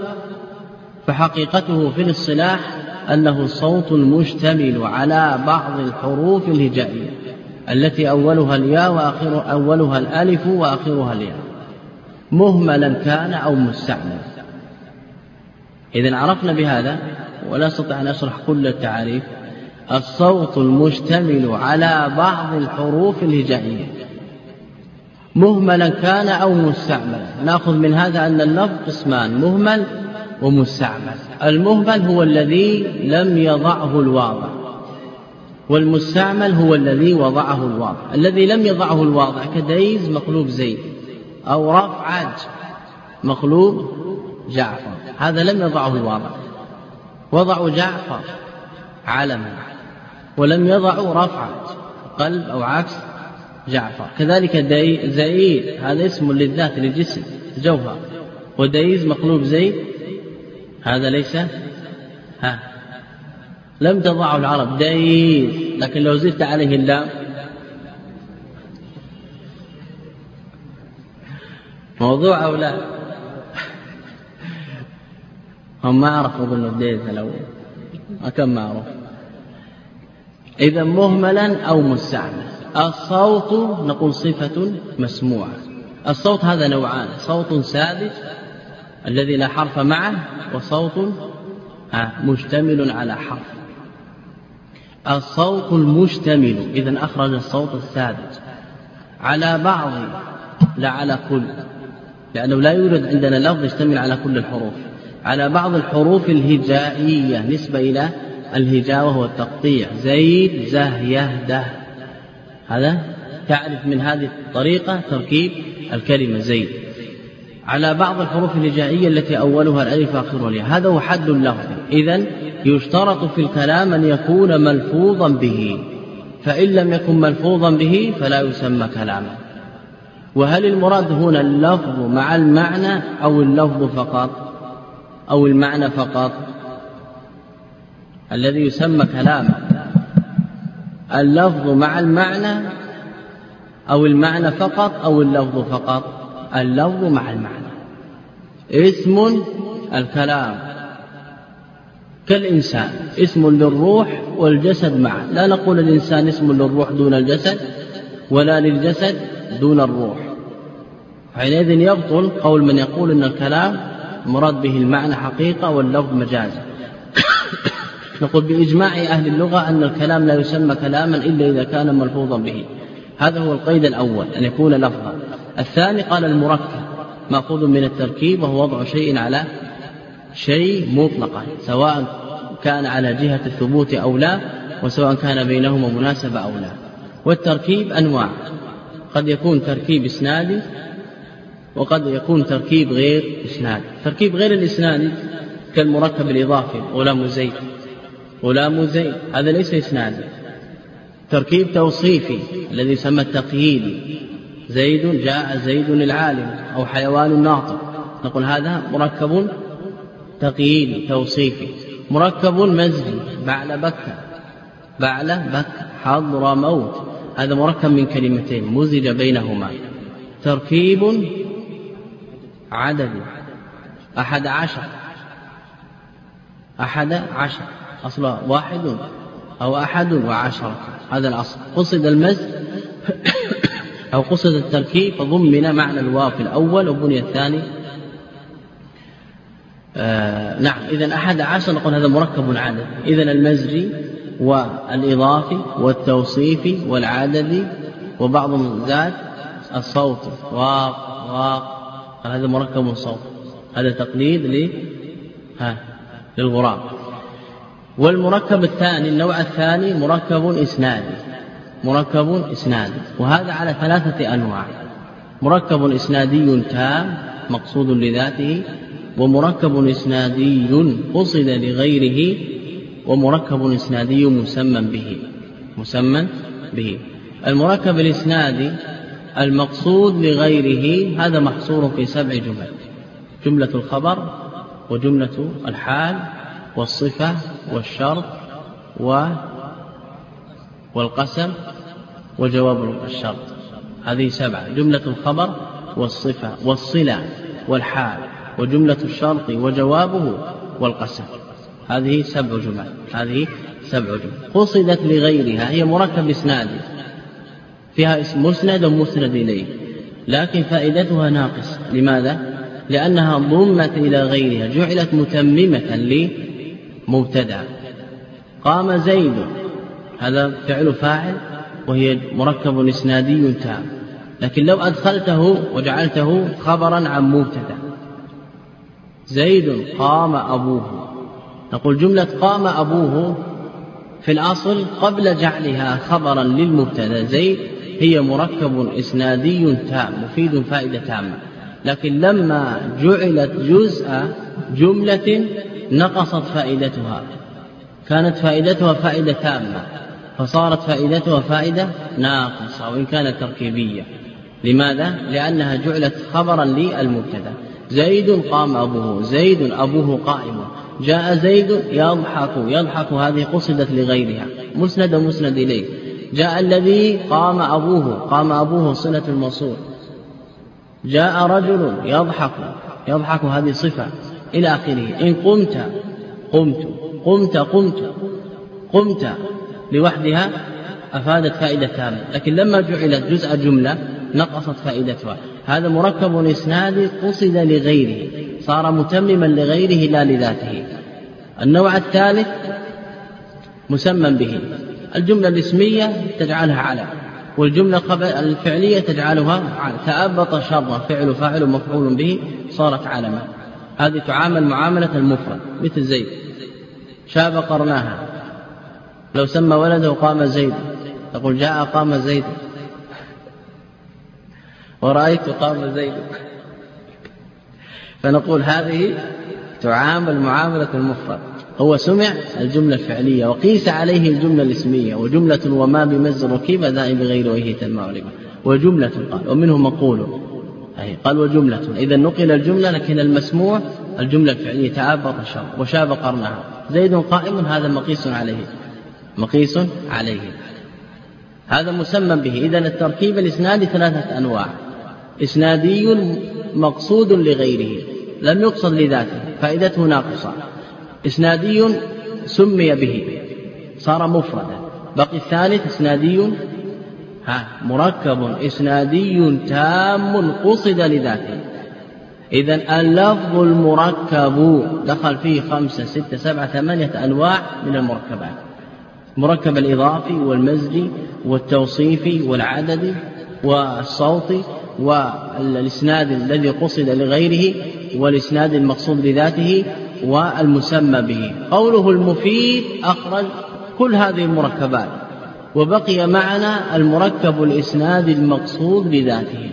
فحقيقته في الاصطلاح أنه صوت مشتمل على بعض الحروف الهجائية التي أولها الياء وآخر أولها الألف وآخرها الياء، مهملا كان أو مستعملا. إذن عرفنا بهذا، ولا أستطيع أن أشرح كل التعاريف. الصوت المشتمل على بعض الحروف الهجائية مهملا كان أو مستعملا. نأخذ من هذا أن اللفظ قسمان، مهمل ومستعمل. المهمل هو الذي لم يضعه الواضع، والمستعمل هو الذي وضعه الواضع. الذي لم يضعه الواضع كديز مقلوب زيد، أو رفعج مقلوب جعفر، هذا لم يضعه الواضع. وضعوا جعفر علما ولم يضعوا رفعج قلب أو عكس جعفر. كذلك زيد هذا اسم للذات للجسم جوهر، وديز مقلوب زيد هذا ليس ها لم تضعه العرب ديز، لكن لو زدت عليه اللام موضوع أو لا هم ما عرفوا ظل الديز الأول أكم ما عرف. إذا مهملا أو مستعمل. الصوت نقول صفة مسموعة. الصوت هذا نوعان، صوت ثابت الذي لا حرف معه، وصوت مشتمل على حرف. الصوت المشتمل إذن أخرج الصوت الثابت على بعض لا على كل، لأنه لا يوجد عندنا لفظ يشتمل على كل الحروف، على بعض الحروف الهجائية نسبة إلى الهجاء وهو التقطيع، زيد زه يهده. هذا تعرف من هذه الطريقة تركيب الكلمة زيد على بعض الحروف الهجائية التي أولها الألف وآخرها الياء. هذا هو حد اللفظ. إذن يشترط في الكلام أن يكون ملفوظا به، فإن لم يكن ملفوظا به فلا يسمى كلاما. وهل المراد هنا اللفظ مع المعنى أو اللفظ فقط أو المعنى فقط؟ الذي يسمى كلاما اللفظ مع المعنى أو المعنى فقط أو اللفظ فقط؟ اللفظ مع المعنى. اسم الكلام كالإنسان اسم للروح والجسد معا، لا نقول الإنسان اسم للروح دون الجسد ولا للجسد دون الروح. حينئذ يبطل قول من يقول أن الكلام مراد به المعنى حقيقة واللفظ مجازا. نقول بإجماع أهل اللغة أن الكلام لا يسمى كلاما إلا إذا كان ملفوظا به. هذا هو القيد الأول، أن يكون لفظا. الثاني قال المركب مأخوذ من التركيب، وهو وضع شيء على شيء مطلقا سواء كان على جهة الثبوت أو لا، وسواء كان بينهما مناسبة أو لا. والتركيب أنواع، قد يكون تركيب إسنادي وقد يكون تركيب غير إسنادي. تركيب غير الإسنادي كالمركب الإضافي غلام زيد غلام زيد هذا ليس إسنادي. تركيب توصيفي الذي يسمى التقييدي، زيد جاء زيد العالم أو حيوان ناطق، نقول هذا مركب تقييدي توصيفي. مركب مزجي بعل بكة بعل بكة حضر موت، هذا مركب من كلمتين مزج بينهما. تركيب عددي أحد عشر أحد عشر أصلا واحد أو أحد وعشرة، هذا الأصل. قصد المزج أو قصد التركيب فضمن معنى الواو في الأول وبني الثاني. آه نعم. إذن أحد عشر نقول هذا مركب عدد. إذن المزجي والإضافي والتوصيفي والعددي وبعض زاد الصوت واق واق هذا مركب صوت. هذا تقليد ل ها للغراب. والمركب الثاني النوع الثاني مركب إسنادي. مركب إسنادي وهذا على ثلاثة أنواع. مركب إسنادي تام مقصود لذاته، ومركب إسنادي قصد لغيره، ومركب إسنادي مسمى به. مسمى به. المركب الإسنادي المقصود لغيره هذا محصور في سبع جمل: جملة الخبر وجملة الحال والصفة والشرط والقسم وجواب الشرط. هذه سبعة: جملة الخبر والصفة والصلة والحال وجملة الشرط وجوابه والقسم. هذه سبع جمل. هذه سبع جمل قصدت لغيرها. هي مركب إسنادي فيها اسم مسند ومسند إليه، لكن فائدتها ناقصة. لماذا؟ لأنها ضمت إلى غيرها، جعلت متممة لمبتدأ. قام زيد هذا فعل فاعل وهي مركب إسنادي تام، لكن لو أدخلته وجعلته خبرا عن مبتدأ: زيد قام أبوه، نقول جملة قام أبوه في الأصل قبل جعلها خبرا للمبتدأ زيد هي مركب إسنادي تام مفيد فائدة تامة، لكن لما جعلت جزء جملة نقصت فائدتها. كانت فائدتها فائدة تامة فصارت فائدتها فائدة ناقصة وإن كانت تركيبية. لماذا؟ لأنها جعلت خبرا للمبتدأ: زيد قام أبوه، زيد أبوه قائم، جاء زيد يضحك، يضحك هذه قصدت لغيرها مسند ومسند إليه. جاء الذي قام أبوه، قام أبوه صلة الموصول. جاء رجل يضحك، يضحك هذه صفة إلى آخره. إن قمت قمت، قمت قمت قمت لوحدها أفادت فائدة تامة، لكن لما جعلت جزء جملة نقصت فائدتها. هذا مركب إسنادي قصد لغيره، صار متمما لغيره لا لذاته. النوع الثالث مسمى به. الجملة الاسمية تجعلها على، والجملة الفعلية تجعلها على. تأبط شر فعل فاعل مفعول به صارت علما. هذه تعامل معاملة المفرد مثل زيد. شاب قرناها، لو سمى ولده قام زيد تقول جاء قام زيد، ورأيت قام زيد، فنقول هذه تعامل معاملة المفرد. هو سمع الجملة الفعلية وقيس عليه الجملة الاسمية، وجملة وما بمز ركيب ذائب بغير وجه تنمى علما، وجملة قال ومنه مقول قال وجملة. إذا نقل الجملة لكن المسموع الجملة الفعلية تأبط الشر وشاب قرنها. زيد قائم هذا مقيس عليه، مقيس عليه، هذا مسمى به. إذا التركيب الإسنادي ثلاثة أنواع: إسنادي مقصود لغيره لم يقصد لذاته فائدته ناقصة، إسنادي سمي به صار مفردا، بقي الثالث إسنادي ها مركب إسنادي تام قصد لذاته. إذن اللفظ المركب دخل فيه خمسة ستة سبعة ثمانية أنواع من المركبات: مركب الإضافي والمزجي والتوصيفي والعددي والصوتي والإسناد الذي قصد لغيره والإسناد المقصود لذاته والمسمى به. قوله المفيد أخرج كل هذه المركبات، وبقي معنا المركب الإسناد المقصود لذاته.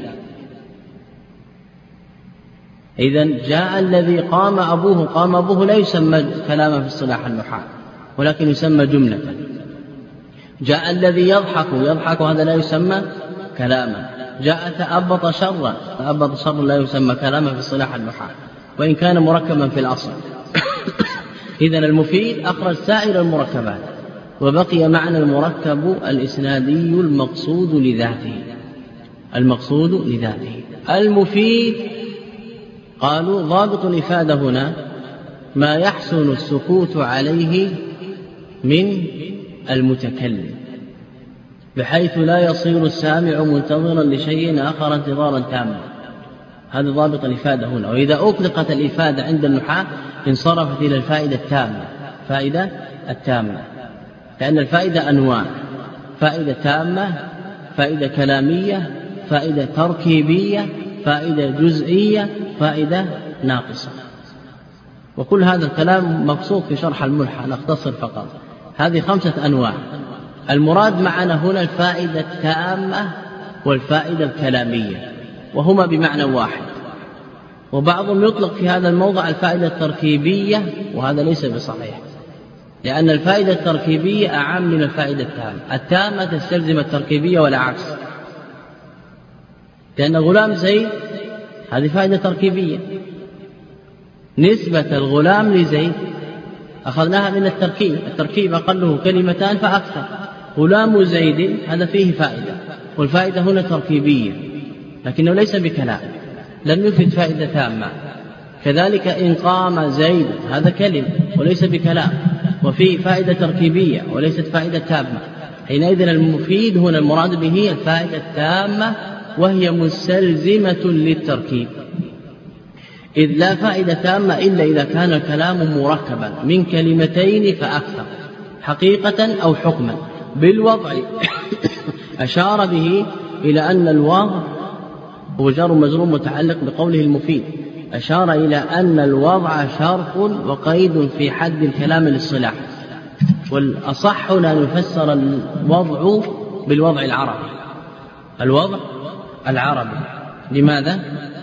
إذن جاء الذي قام أبوه، قام أبوه لا يسمى كلاما في اصطلاح النحاة ولكن يسمى جملة. جاء الذي يضحك، يضحك هذا لا يسمى كلاما. جاء تأبط شرا، تأبط شرا لا يسمى كلاما في اصطلاح النحاة وإن كان مركبا في الأصل. إذن المفيد أخرج سائر المركبات، وبقي معنى المركب الإسنادي المقصود لذاته، المقصود لذاته. المفيد قالوا ضابط الإفادة هنا ما يحسن السكوت عليه من المتكلم، بحيث لا يصير السامع منتظرا لشيء آخر انتظارا تاما. هذا ضابط الإفادة هنا. وإذا أطلقت الإفادة عند النحاة انصرفت إلى الفائدة التامة، فائدة التامة، لأن الفائدة أنواع: فائدة تامة، فائدة كلامية، فائدة تركيبية، فائدة جزئية، فائدة ناقصة. وكل هذا الكلام مبسوط في شرح الملحة، نختصر فقط. هذه خمسة أنواع. المراد معنا هنا الفائدة التامة والفائدة الكلامية، وهما بمعنى واحد. وبعضهم يطلق في هذا الموضع الفائدة التركيبية، وهذا ليس بصحيح، لأن الفائدة التركيبية أعم من الفائدة التامة. التامة تستلزم التركيبية ولا عكس، لأن غلام زيد هذه فائدة تركيبية، نسبة الغلام لزيد أخذناها من التركيب، التركيب أقله كلمتان فأكثر. غلام زيد هذا فيه فائدة، والفائدة هنا تركيبية لكنه ليس بكلام، لم يفد فائدة تامة. كذلك إن قام زيد هذا كلمة وليس بكلام، وفيه فائدة تركيبية وليست فائدة تامة. حينئذ المفيد هنا المراد به الفائدة التامة، وهي مستلزمة للتركيب، إذ لا فائدة تامة إلا إذا كان الكلام مركبا من كلمتين فأكثر حقيقة أو حكما. بالوضع أشار به إلى أن الوضع هو جار مجرور متعلق بقوله المفيد، أشار إلى أن الوضع شرط وقيد في حد الكلام للصلاح. والأصح هنا أن يفسر الوضع بالوضع العربي، الوضع العربي. لماذا؟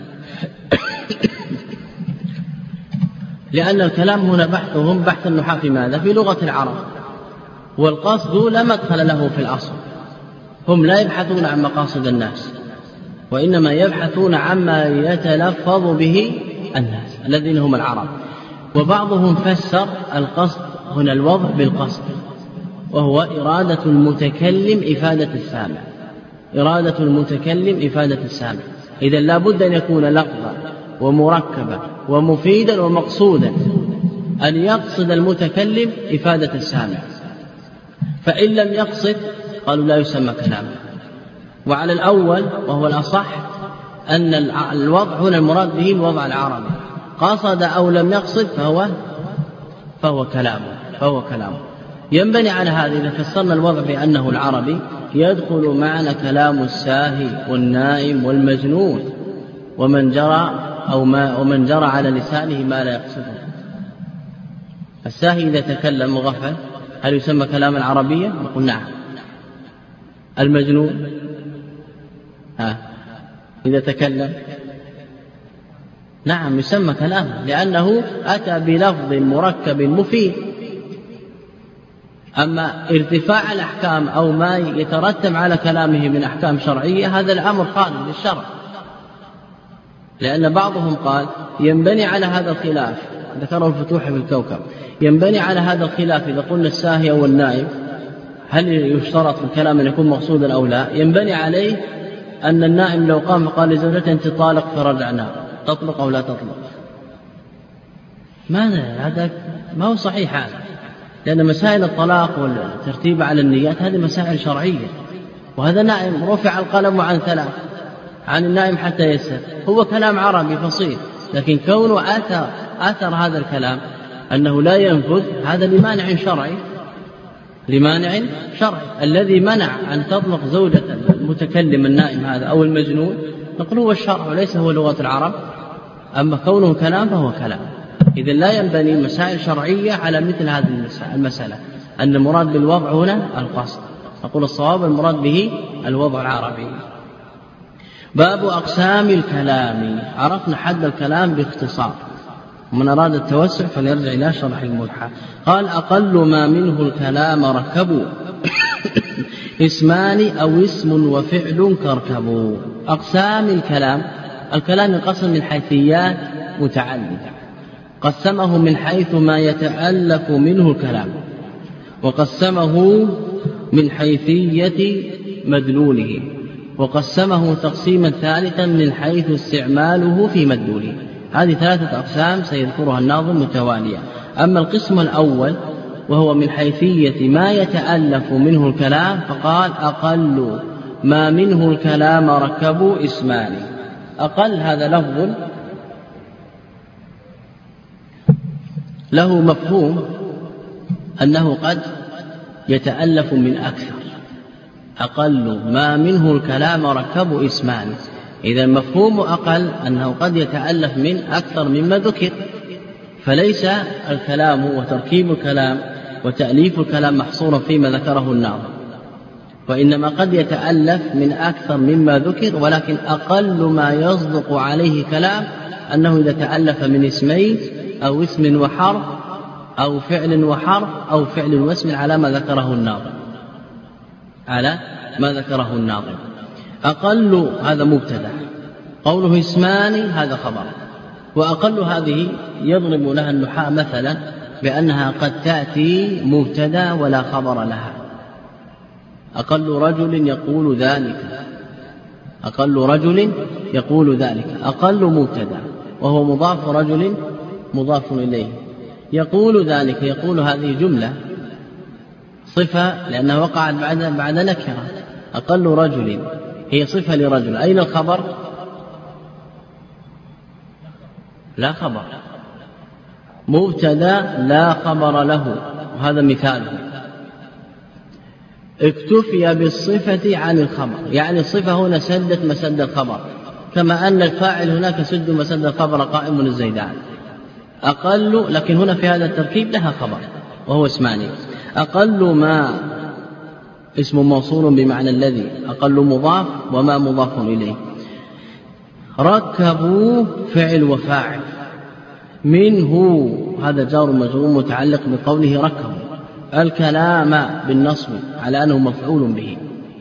لأن الكلام هنا بحثهم بحث النحاة في ماذا؟ في لغة العرب، والقصد لا مدخل له في الأصل. هم لا يبحثون عن مقاصد الناس، وإنما يبحثون عما يتلفظ به الناس الذين هم العرب. وبعضهم فسر القصد هنا الوضع بالقصد، وهو إرادة المتكلم إفادة السامع، إرادة المتكلم إفادة السامع. إذن لا بد أن يكون لفظا ومركبا ومفيدا ومقصودا، أن يقصد المتكلم إفادة السامع. فإن لم يقصد قالوا لا يسمى كلاما. وعلى الأول وهو الأصح أن الوضع هنا المراد به الوضع العربي، قصد أو لم يقصد فهو فهو كلامه فهو كلامه ينبني على هذا. إذا فسرنا الوضع بأنه العربي يدخل معنا كلام الساهي والنائم والمجنون ومن جرى أو ما ومن جرى على لسانه ما لا يقصده. الساهي إذا تكلم مغفل هل يسمى كلاما عربيا؟ نقول نعم. المجنون ها إذا تكلم نعم يسمى كلاما، لأنه أتى بلفظ مركب مفيد. أما ارتفاع الأحكام أو ما يترتب على كلامه من أحكام شرعية هذا الأمر خارج للشرع، لأن بعضهم قال ينبني على هذا الخلاف، ذكره الفتوح في الكوكب، ينبني على هذا الخلاف إذا قلنا الساهي أو النائم هل يشترط الكلام أن يكون مقصودا أو لا؟ ينبني عليه أن النائم لو قام فقال لزوجته أنت طالق فرجعنا، تطلق أو لا تطلق؟ ماذا هذا؟ ما هو صحيح هذا، لأن مسائل الطلاق والترتيب على النيات هذه مسائل شرعية، وهذا نائم رفع القلم عن ثلاث، عن النائم حتى يسر، هو كلام عربي فصيح، لكن كونه أثر, أثر هذا الكلام أنه لا ينفذ هذا لمانع شرعي، لمانع شرعي. الذي منع أن تطلق زوجة المتكلم النائم هذا أو المجنون نقول هو الشرع وليس هو لغة العرب، أما كونه كلام فهو كلام. إذن لا ينبني مسائل شرعية على مثل هذه المسألة، أن المراد بالوضع هنا القصد. نقول الصواب المراد به الوضع العربي. باب أقسام الكلام. عرفنا حد الكلام باختصار، ومن أراد التوسع فليرجع إلى شرح الملحة. قال أقل ما منه الكلام ركبوا اسمان أو اسم وفعل كركبوا. أقسام الكلام، الكلام ينقسم من حيثيات متعددة، قسمه من حيث ما يتألف منه الكلام، وقسمه من حيثية مدلوله، وقسمه تقسيما ثالثا من حيث استعماله في مدلوله. هذه ثلاثة أقسام سيذكرها الناظم متوالية. أما القسم الأول وهو من حيثية ما يتألف منه الكلام، فقال أقل ما منه الكلام ركبوا اسمان. أقل هذا لفظ له مفهوم أنه قد يتألف من أكثر. أقل ما منه الكلام ركبوا اسمان، إذا مفهوم أقل أنه قد يتألف من أكثر مما ذكر، فليس الكلام وتركيب الكلام وتأليف الكلام محصورا فيما ذكره الناظم، وإنما قد يتألف من أكثر مما ذكر، ولكن أقل ما يصدق عليه كلام أنه إذا تألف من اسمين أو اسم وحرف أو فعل وحرف أو فعل واسم على ما ذكره الناظم على ما ذكره الناظم. أقل هذا مبتدأ، قوله اسمان هذا خبر. وأقل هذه يضرب لها النحاة مثلا بأنها قد تأتي مبتدأ ولا خبر لها. أقل رجل يقول ذلك، أقل رجل يقول ذلك، أقل مبتدأ وهو مضاف رجل مضاف إليه. يقول ذلك، يقول هذه جملة صفة لأنها وقعت بعد بعد نكرة. أقل رجل هي صفة لرجل، أين الخبر؟ لا خبر، مبتدأ لا خبر له، وهذا مثاله. اكتفي بالصفة عن الخبر، يعني الصفة هنا سدت مسد الخبر، كما أن الفاعل هناك سد مسد الخبر قائم الزيدان. أقل، لكن هنا في هذا التركيب لها خبر وهو اسماني. أقل ما اسم موصول بمعنى الذي، أقل مضاف وما مضاف إليه. ركبوا فعل وفاعل، منه هذا جار مجرور متعلق بقوله ركبوا، الكلام بالنصب على أنه مفعول به،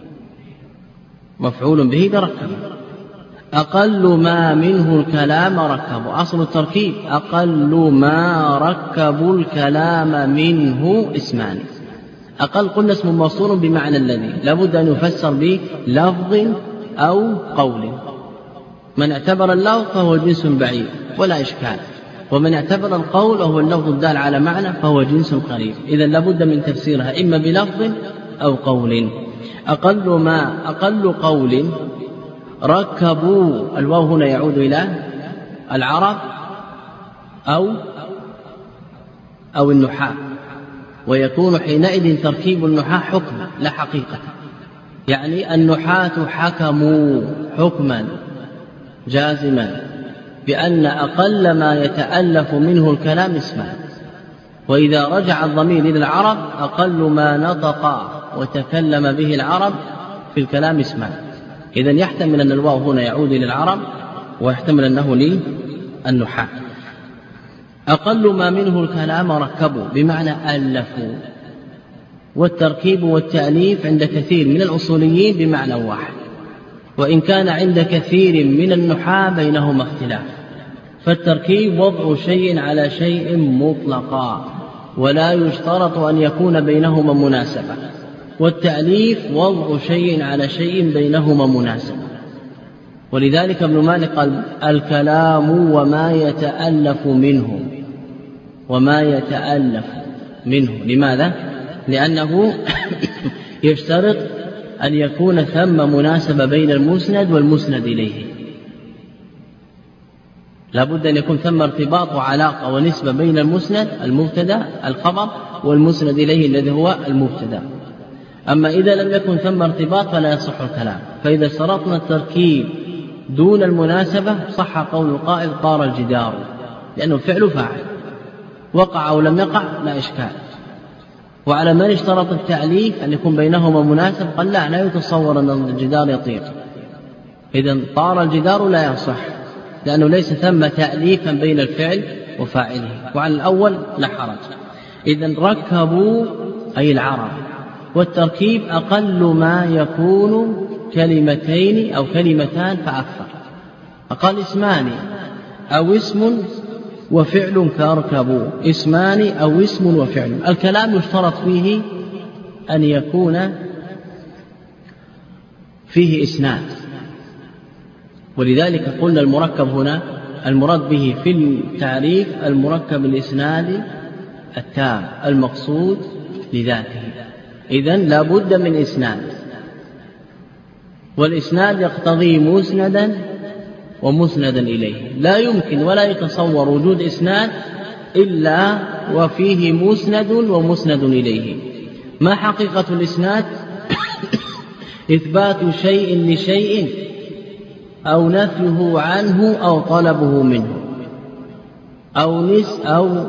مفعول به بركب. أقل ما منه الكلام ركبوا، أصل التركيب أقل ما ركبوا الكلام منه اسمان. أقل قلنا اسم موصول بمعنى الذي، لابد أن يفسر بلفظ أو قول. من اعتبر اللفظ فهو جنس بعيد ولا إشكال، ومن اعتبر القول وهو اللفظ الدال على معنى فهو جنس قريب. إذن لابد من تفسيرها إما بلفظ أو قول. أقل ما، أقل قول ركبوا، الواو هنا يعود إلى العرب أو أو النحاة، ويكون حينئذ تركيب النحاة حكم لا حقيقة، يعني النحاة حكموا حكما جازما بأن أقل ما يتألف منه الكلام اسمان. وإذا رجع الضمير إلى العرب أقل ما نطق وتكلم به العرب في الكلام اسمان. إذن يحتمل أن الواو هنا يعود إلى العرب، ويحتمل أنه للنحاة. أقل ما منه الكلام ركبوا بمعنى ألفوا، والتركيب والتأليف عند كثير من الأصوليين بمعنى واحد، وإن كان عند كثير من النحاة بينهما اختلاف. فالتركيب وضع شيء على شيء مطلقا ولا يشترط أن يكون بينهما مناسبة، والتأليف وضع شيء على شيء بينهما مناسبة. ولذلك ابن مالك قال الكلام وما يتألف منه، وما يتألف منه. لماذا؟ لأنه يشترط أن يكون ثم مناسبة بين المسند والمسند إليه، لابد أن يكون ثم ارتباط وعلاقة ونسبة بين المسند المبتدا الخبر والمسند إليه الذي هو المبتدا. أما إذا لم يكن ثم ارتباط فلا يصح الكلام. فإذا اشترطنا التركيب دون المناسبة صح قول القائل طار الجدار، لأنه فعل فاعل، وقع أو لم يقع لا إشكال. وعلى من اشترط التأليف أن يكون بينهما مناسب قال لا لا يتصور أن الجدار يطير، إذن طار الجدار لا يصح، لأنه ليس ثم تأليفا بين الفعل وفاعله. وعلى الأول لا حرج. إذن ركبوا أي العرب، والتركيب أقل ما يكون كلمتين أو كلمتان فأكثر. أقل اسمان أو اسم وفعل كاركبوا، اسمان أو اسم وفعل. الكلام يشترط فيه أن يكون فيه إسناد، ولذلك قلنا المركب هنا المراد به في التعريف المركب الإسنادي التام المقصود لذاته. إذن لا بد من إسناد، والإسناد يقتضي مسندا ومسندا إليه. لا يمكن ولا يتصور وجود إسناد إلا وفيه مسند ومسند إليه. ما حقيقة الإسناد؟ إثبات شيء لشيء أو نفيه عنه أو طلبه منه، أو نس أو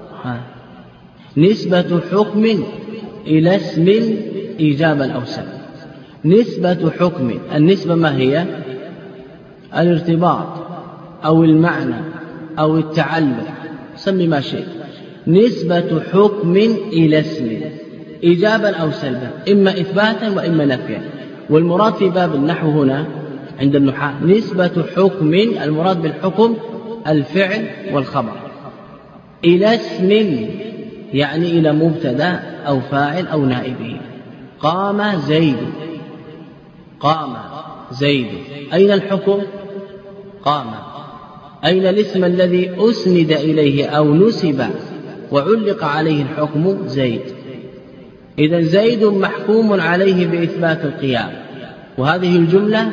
نسبة حكم إلى اسم إيجابا أو سلبا. نسبة حكم، النسبة ما هي؟ الارتباط أو المعنى أو التعلق، سمي ما شئت. نسبة حكم إلى اسم إيجابا أو سلبا، إما إثباتا وإما نفيا. والمراد في باب النحو هنا عند النحاة نسبة حكم، المراد بالحكم الفعل والخبر، إلى اسم يعني إلى مبتدأ أو فاعل أو نائبه. قام زيد، قام زيد، أين الحكم؟ قام. أين الاسم الذي أسند إليه أو نسب وعلق عليه الحكم؟ زيد. إذن زيد محكوم عليه بإثبات القيام، وهذه الجملة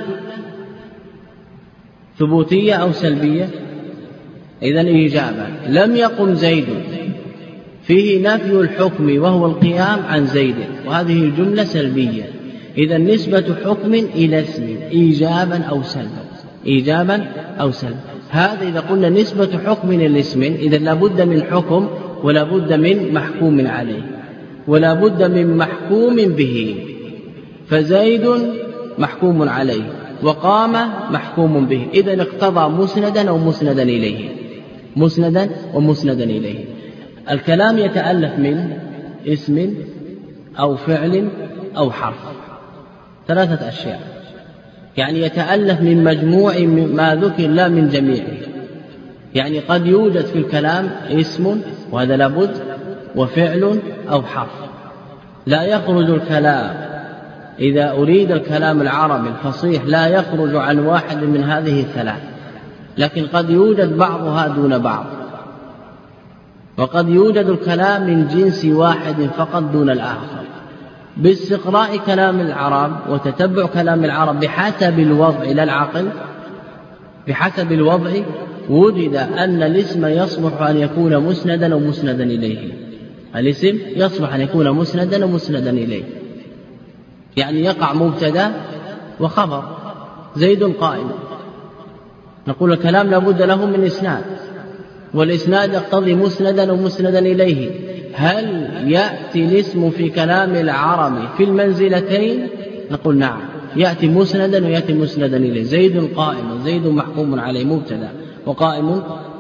ثبوتية أو سلبية؟ إذن إيجابا. لم يقم زيد، فيه نفي الحكم وهو القيام عن زيد، وهذه الجملة سلبية. إذن نسبة حكم إلى اسم إيجابا أو سلبا، إيجابا أو سلبا. هذا إذا قلنا نسبة حكم إلى الاسم، إذن لا بد من حكم ولا بد من محكوم عليه ولا بد من محكوم به. فزيد محكوم عليه وقام محكوم به، إذن اقتضى مسندا أو مسندا إليه، مسندا ومسندا إليه. الكلام يتألف من اسم أو فعل أو حرف، ثلاثة أشياء، يعني يتألف من مجموع ما ذكر لا من جميعه. يعني قد يوجد في الكلام اسم وهذا لابد، وفعل أو حرف. لا يخرج الكلام إذا أريد الكلام العربي الفصيح لا يخرج عن واحد من هذه الثلاث، لكن قد يوجد بعضها دون بعض، وقد يوجد الكلام من جنس واحد فقط دون الآخر. باستقراء كلام العرب وتتبع كلام العرب بحسب الوضع لا العقل، بحسب الوضع وجد أن الاسم يصلح أن يكون مسندا أو مسندا إليه. الاسم يصلح أن يكون مسندا أو مسندا إليه، يعني يقع مبتدا وخبر. زيد قائم، نقول الكلام لابد له من إسناد، والإسناد يقتضي مسندا أو مسندا إليه. هل يأتي الاسم في كلام العرب في المنزلتين؟ نقول نعم، يأتي مسندا ويأتي مسندا إليه. زيد قائم، زيد محكوم عليه مبتدا، وقائم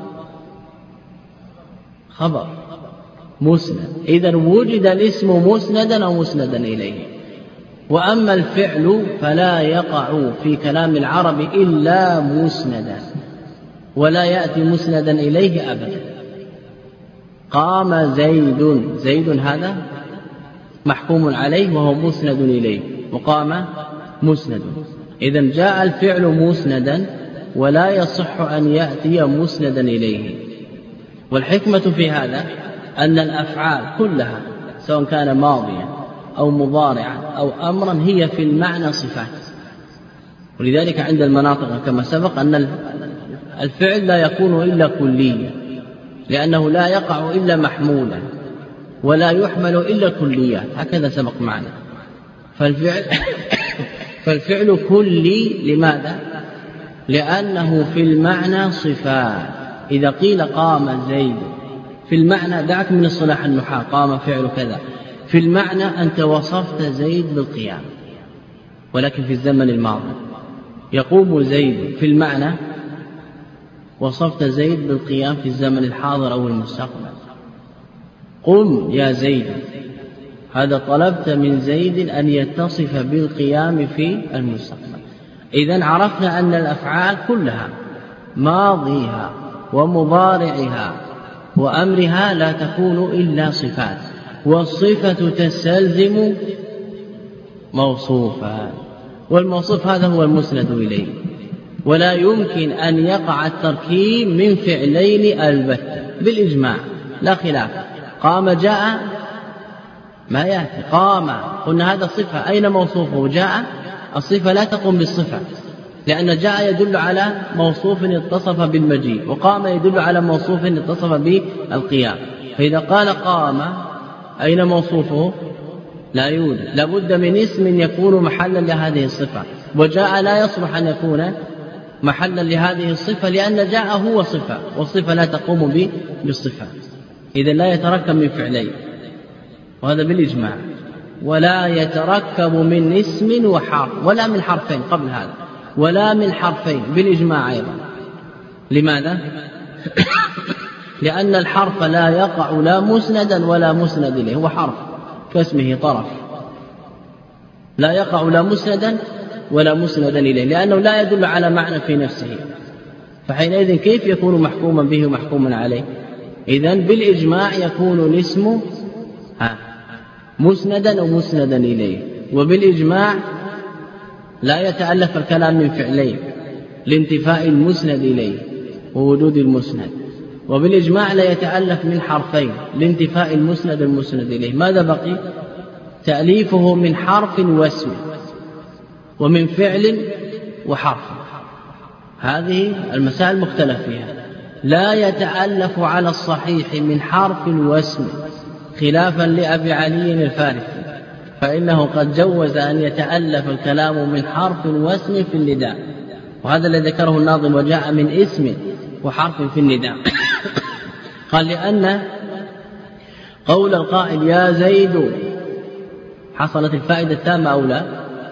خبر مسند. إذن وجد الاسم مسندا أو مسندا إليه. وأما الفعل فلا يقع في كلام العرب إلا مسندا، ولا يأتي مسندا إليه أبدا. قام زيد، زيد هذا محكوم عليه وهو مسند إليه، وقام مسند. إذن جاء الفعل مسندا ولا يصح أن يأتي مسندا إليه. والحكمة في هذا أن الأفعال كلها سواء كان ماضيا أو مضارعا أو أمرا هي في المعنى صفات. ولذلك عند المناطق كما سبق أن الفعل لا يكون إلا كليا، لأنه لا يقع إلا محمولا، ولا يحمل إلا كليات، هكذا سبق معنا. فالفعل فالفعل كلي. لماذا؟ لأنه في المعنى صفات. إذا قيل قام زيد في المعنى، دعك من الصلاح النحاة، قام فعل كذا، في المعنى أنت وصفت زيد بالقيام، ولكن في الزمن الماضي. يقوم زيد في المعنى وصفت زيد بالقيام في الزمن الحاضر أو المستقبل. قم يا زيد، هذا طلبت من زيد أن يتصف بالقيام في المستقبل. إذن عرفنا أن الأفعال كلها ماضيها ومضارعها وأمرها لا تكون إلا صفات، والصفة تستلزم موصوفا، والموصوف هذا هو المسند إليه. ولا يمكن أن يقع التركيب من فعلين البتة بالإجماع لا خلاف. قام جاء ما يأتي. قام قلنا هذا صفة، أين موصوفه؟ جاء. الصفة لا تقوم بالصفة، لأن جاء يدل على موصوف اتصف بالمجيء، وقام يدل على موصوف اتصف بالقيام. فإذا قال قام أين موصوفه؟ لا يوجد، لابد من اسم يكون محلا لهذه الصفة. وجاء لا يصلح أن يكون محلا لهذه الصفة، لأن جاء هو صفة، والصفة لا تقوم بالصفة. إذا لا يتركب من فعلين، وهذا بالإجماع. ولا يتركب من اسم وحرف، ولا من حرفين قبل هذا، ولا من حرفين بالإجماع أيضا. لماذا؟ لأن الحرف لا يقع لا مسندا ولا مسند إليه، هو حرف كاسمه طرف، لا يقع لا مسندا ولا مسندا إليه، لأنه لا يدل على معنى في نفسه، فحينئذ كيف يكون محكوما به ومحكوما عليه؟ إذن بالإجماع يكون الاسم مسندا أو مسندا إليه. وبالإجماع لا يتألف الكلام من فعلين لانتفاء المسند إليه ووجود المسند، وبالإجماع لا يتألف من حرفين لانتفاء المسند المسند إليه. ماذا بقي؟ تأليفه من حرف واسم، ومن فعل وحرف. هذه المسائل مختلف فيها. لا يتألف على الصحيح من حرف واسم، خلافا لأبي علي الفارسي، فإنه قد جوز أن يتألف الكلام من حرف واسم في النداء، وهذا الذي ذكره الناظم وجاء من اسم وحرف في النداء. قال لأن قول القائل يا زيد حصلت الفائدة التامة أو لا؟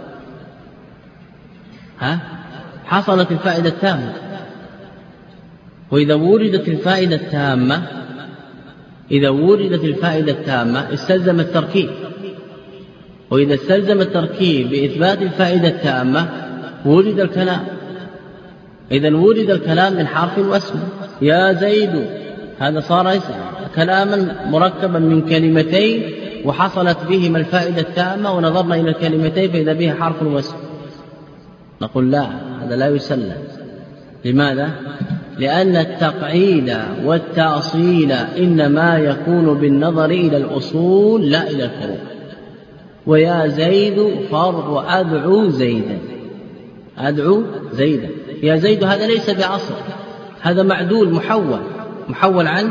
ها؟ حصلت الفائدة التامة. وإذا وردت الفائدة التامة إذا وردت الفائدة التامة استلزم التركيب، وإذا استلزم التركيب بإثبات الفائدة التامة ورد الكلام. إذا ورد الكلام من حرف واسم. يا زيد هذا صار كلاما مركبا من كلمتين وحصلت بهما الفائدة التامة، ونظرنا إلى الكلمتين فإذا بها حرف واسم، نقول لا، هذا لا يسلم. لماذا؟ لأن التقعيد والتأصيل إنما يكون بالنظر إلى الأصول لا إلى الفروع. ويا زيد فرع أدعو زيدا، أدعو زيدا. يا زيد هذا ليس بأصل، هذا معدول محول محول عن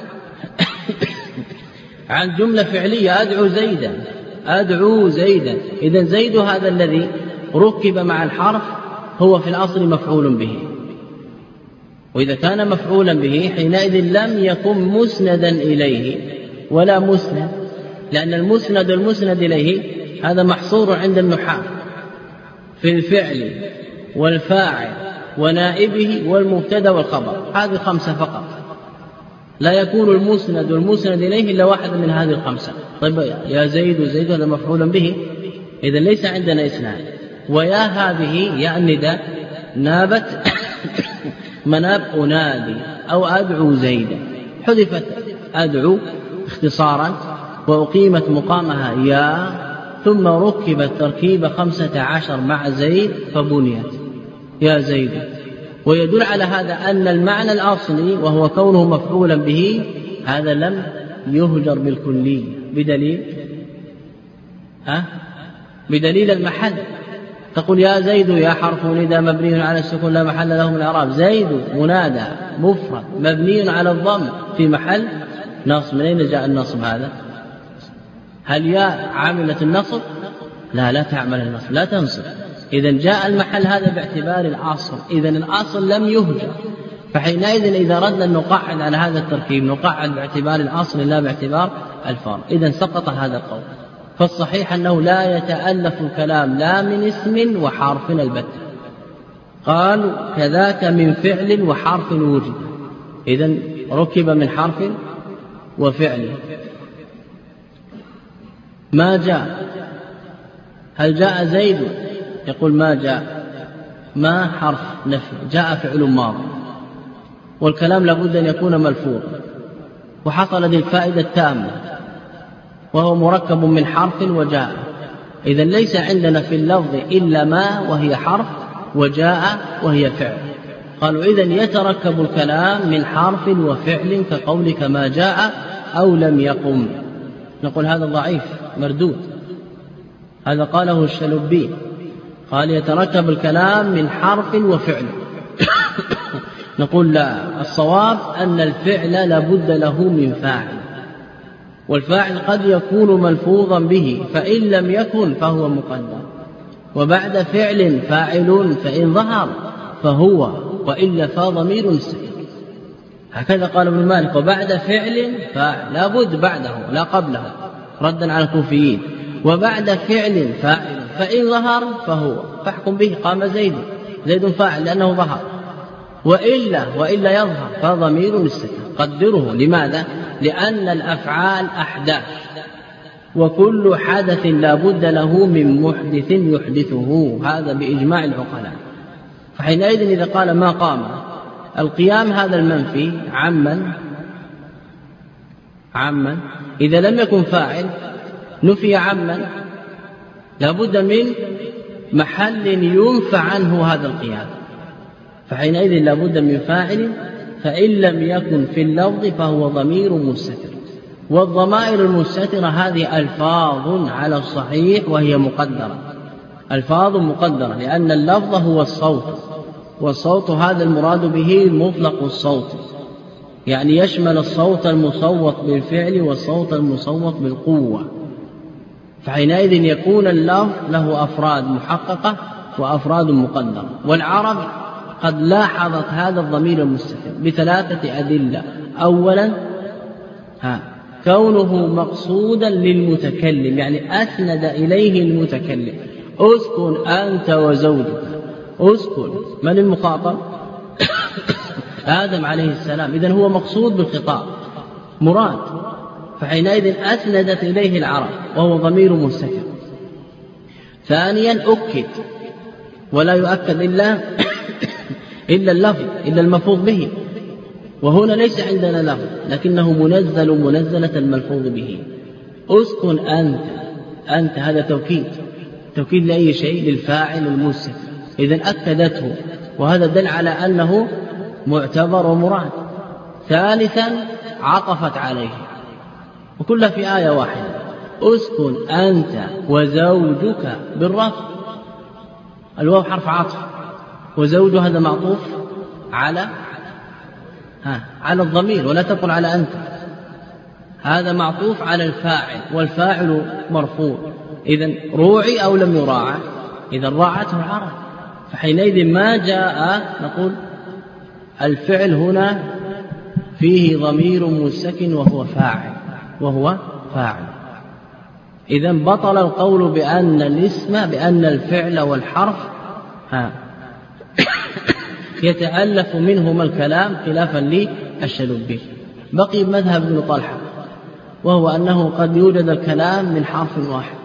عن جملة فعلية أدعو زيدا أدعو زيدا. إذن زيد هذا الذي ركب مع الحرف هو في الأصل مفعول به، وإذا كان مفعولا به حينئذ لم يكن مسندا إليه ولا مسند، لأن المسند المسند إليه هذا محصور عند النحاة في الفعل والفاعل ونائبه والمبتدا والخبر، هذه خمسة فقط. لا يكون المسند والمسند إليه إلا واحد من هذه الخمسة. طيب يا زيد زيد هذا مفعول به، إذا ليس عندنا اثنان. ويا هذه يا النداء نابت مناب أنادي أو أدعو زيدا، حذفت أدعو اختصارا وأقيمت مقامها يا، ثم ركبت تركيب خمسة عشر مع زيد فبنيت يا زيد. ويدل على هذا أن المعنى الأصلي وهو كونه مفعولا به هذا لم يهجر بالكلية بدليل أه؟ بدليل المحل. تقول يا زيد يا حرف ندى مبني على السكون لا محل له من الإعراب. زيد منادى مفرد مبني على الضم في محل نصب. من أين جاء النصب هذا؟ هل يا عاملة النصب؟ لا لا تعمل النصب، لا تنصب. إذا جاء المحل هذا باعتبار الأصل، إذا الأصل لم يهجر، فحينئذ إذا ردنا أن نقعد على هذا التركيب نقعد باعتبار الأصل لا باعتبار الفرع. إذا سقط هذا القول. فالصحيح أنه لا يتألف الكلام لا من اسم وحرف البتة. قالوا كذاك من فعل وحرف وجد، إذن ركب من حرف وفعل. ما جاء، هل جاء زيد؟ يقول ما جاء. ما حرف نفي، جاء فعل ماضي، والكلام لابد أن يكون ملفوظ، وحصلت الفائدة التامة وهو مركب من حرف وجاء. إذن ليس عندنا في اللفظ إلا ما وهي حرف، وجاء وهي فعل. قالوا إذن يتركب الكلام من حرف وفعل كقولك ما جاء أو لم يقم. نقول هذا ضعيف مردود، هذا قاله الشلبي، قال يتركب الكلام من حرف وفعل. نقول لا، الصواب أن الفعل لابد له من فاعل، والفاعل قد يكون ملفوظا به، فإن لم يكن فهو مقدر، وبعد فعل فاعل فإن ظهر فهو، وإلا فضمير مستتر. هكذا قال ابن مالك، وبعد فعل فاعل، لابد بعده لا قبله، ردا على الكوفيين. وبعد فعل فاعل فإن ظهر فهو، فاحكم به، قام زيد، زيد فاعل لأنه ظهر، وإلا وإلا يظهر فضمير مستتر قدره. لماذا؟ لأن الأفعال أحداث، وكل حدث لا بد له من محدث يحدثه، هذا بإجماع العقلاء. فحينئذ إذا قال ما قام، القيام هذا المنفي عمن عمن إذا لم يكن فاعل نفي عمن، لا بد من محل ينفع عنه هذا القيام، فحينئذ لا بد من فاعل، فإن لم يكن في اللفظ فهو ضمير مستتر. والضمائر المستترة هذه ألفاظ على الصحيح وهي مقدرة، ألفاظ مقدرة، لأن اللفظ هو الصوت، والصوت هذا المراد به مطلق الصوت، يعني يشمل الصوت المصوت بالفعل والصوت المصوت بالقوة. فحينئذ يكون اللفظ له أفراد محققة وأفراد مقدرة. والعرب قد لاحظت هذا الضمير المستتر بثلاثة أدلة. أولا ها كونه مقصودا للمتكلم، يعني أسند إليه المتكلم، أسكن أنت وزوجك، أسكن من المخاطب؟ آدم عليه السلام، إذن هو مقصود بالخطاب مراد، فحينئذ أسندت إليه العرب وهو ضمير مستتر. ثانيا أكد، ولا يؤكد إلا إلا اللفظ، إلا الملفوظ به، وهنا ليس عندنا لفظ لكنه منزل منزلة الملفوظ به. أسكن أنت، أنت هذا توكيد، توكيد لأي شيء؟ للفاعل المستتر، إذن أكدته، وهذا دل على أنه معتبر ومراد. ثالثا عطفت عليه، وكلها في آية واحدة، أسكن أنت وزوجك بالرفع، الواو حرف عطف، وزوج هذا معطوف على ها على الضمير، ولا تقل على أنت، هذا معطوف على الفاعل، والفاعل مرفوع، إذن روعي أو لم يراعى؟ إذن راعته العرب، فحينئذ ما جاء نقول الفعل هنا فيه ضمير مستتر وهو فاعل، وهو فاعل. إذن بطل القول بأن الاسم، بأن الفعل والحرف ها يتألف منهما الكلام خلافا للشلبي. بقي مذهب ابن طلحة، وهو أنه قد يوجد الكلام من حرف واحد.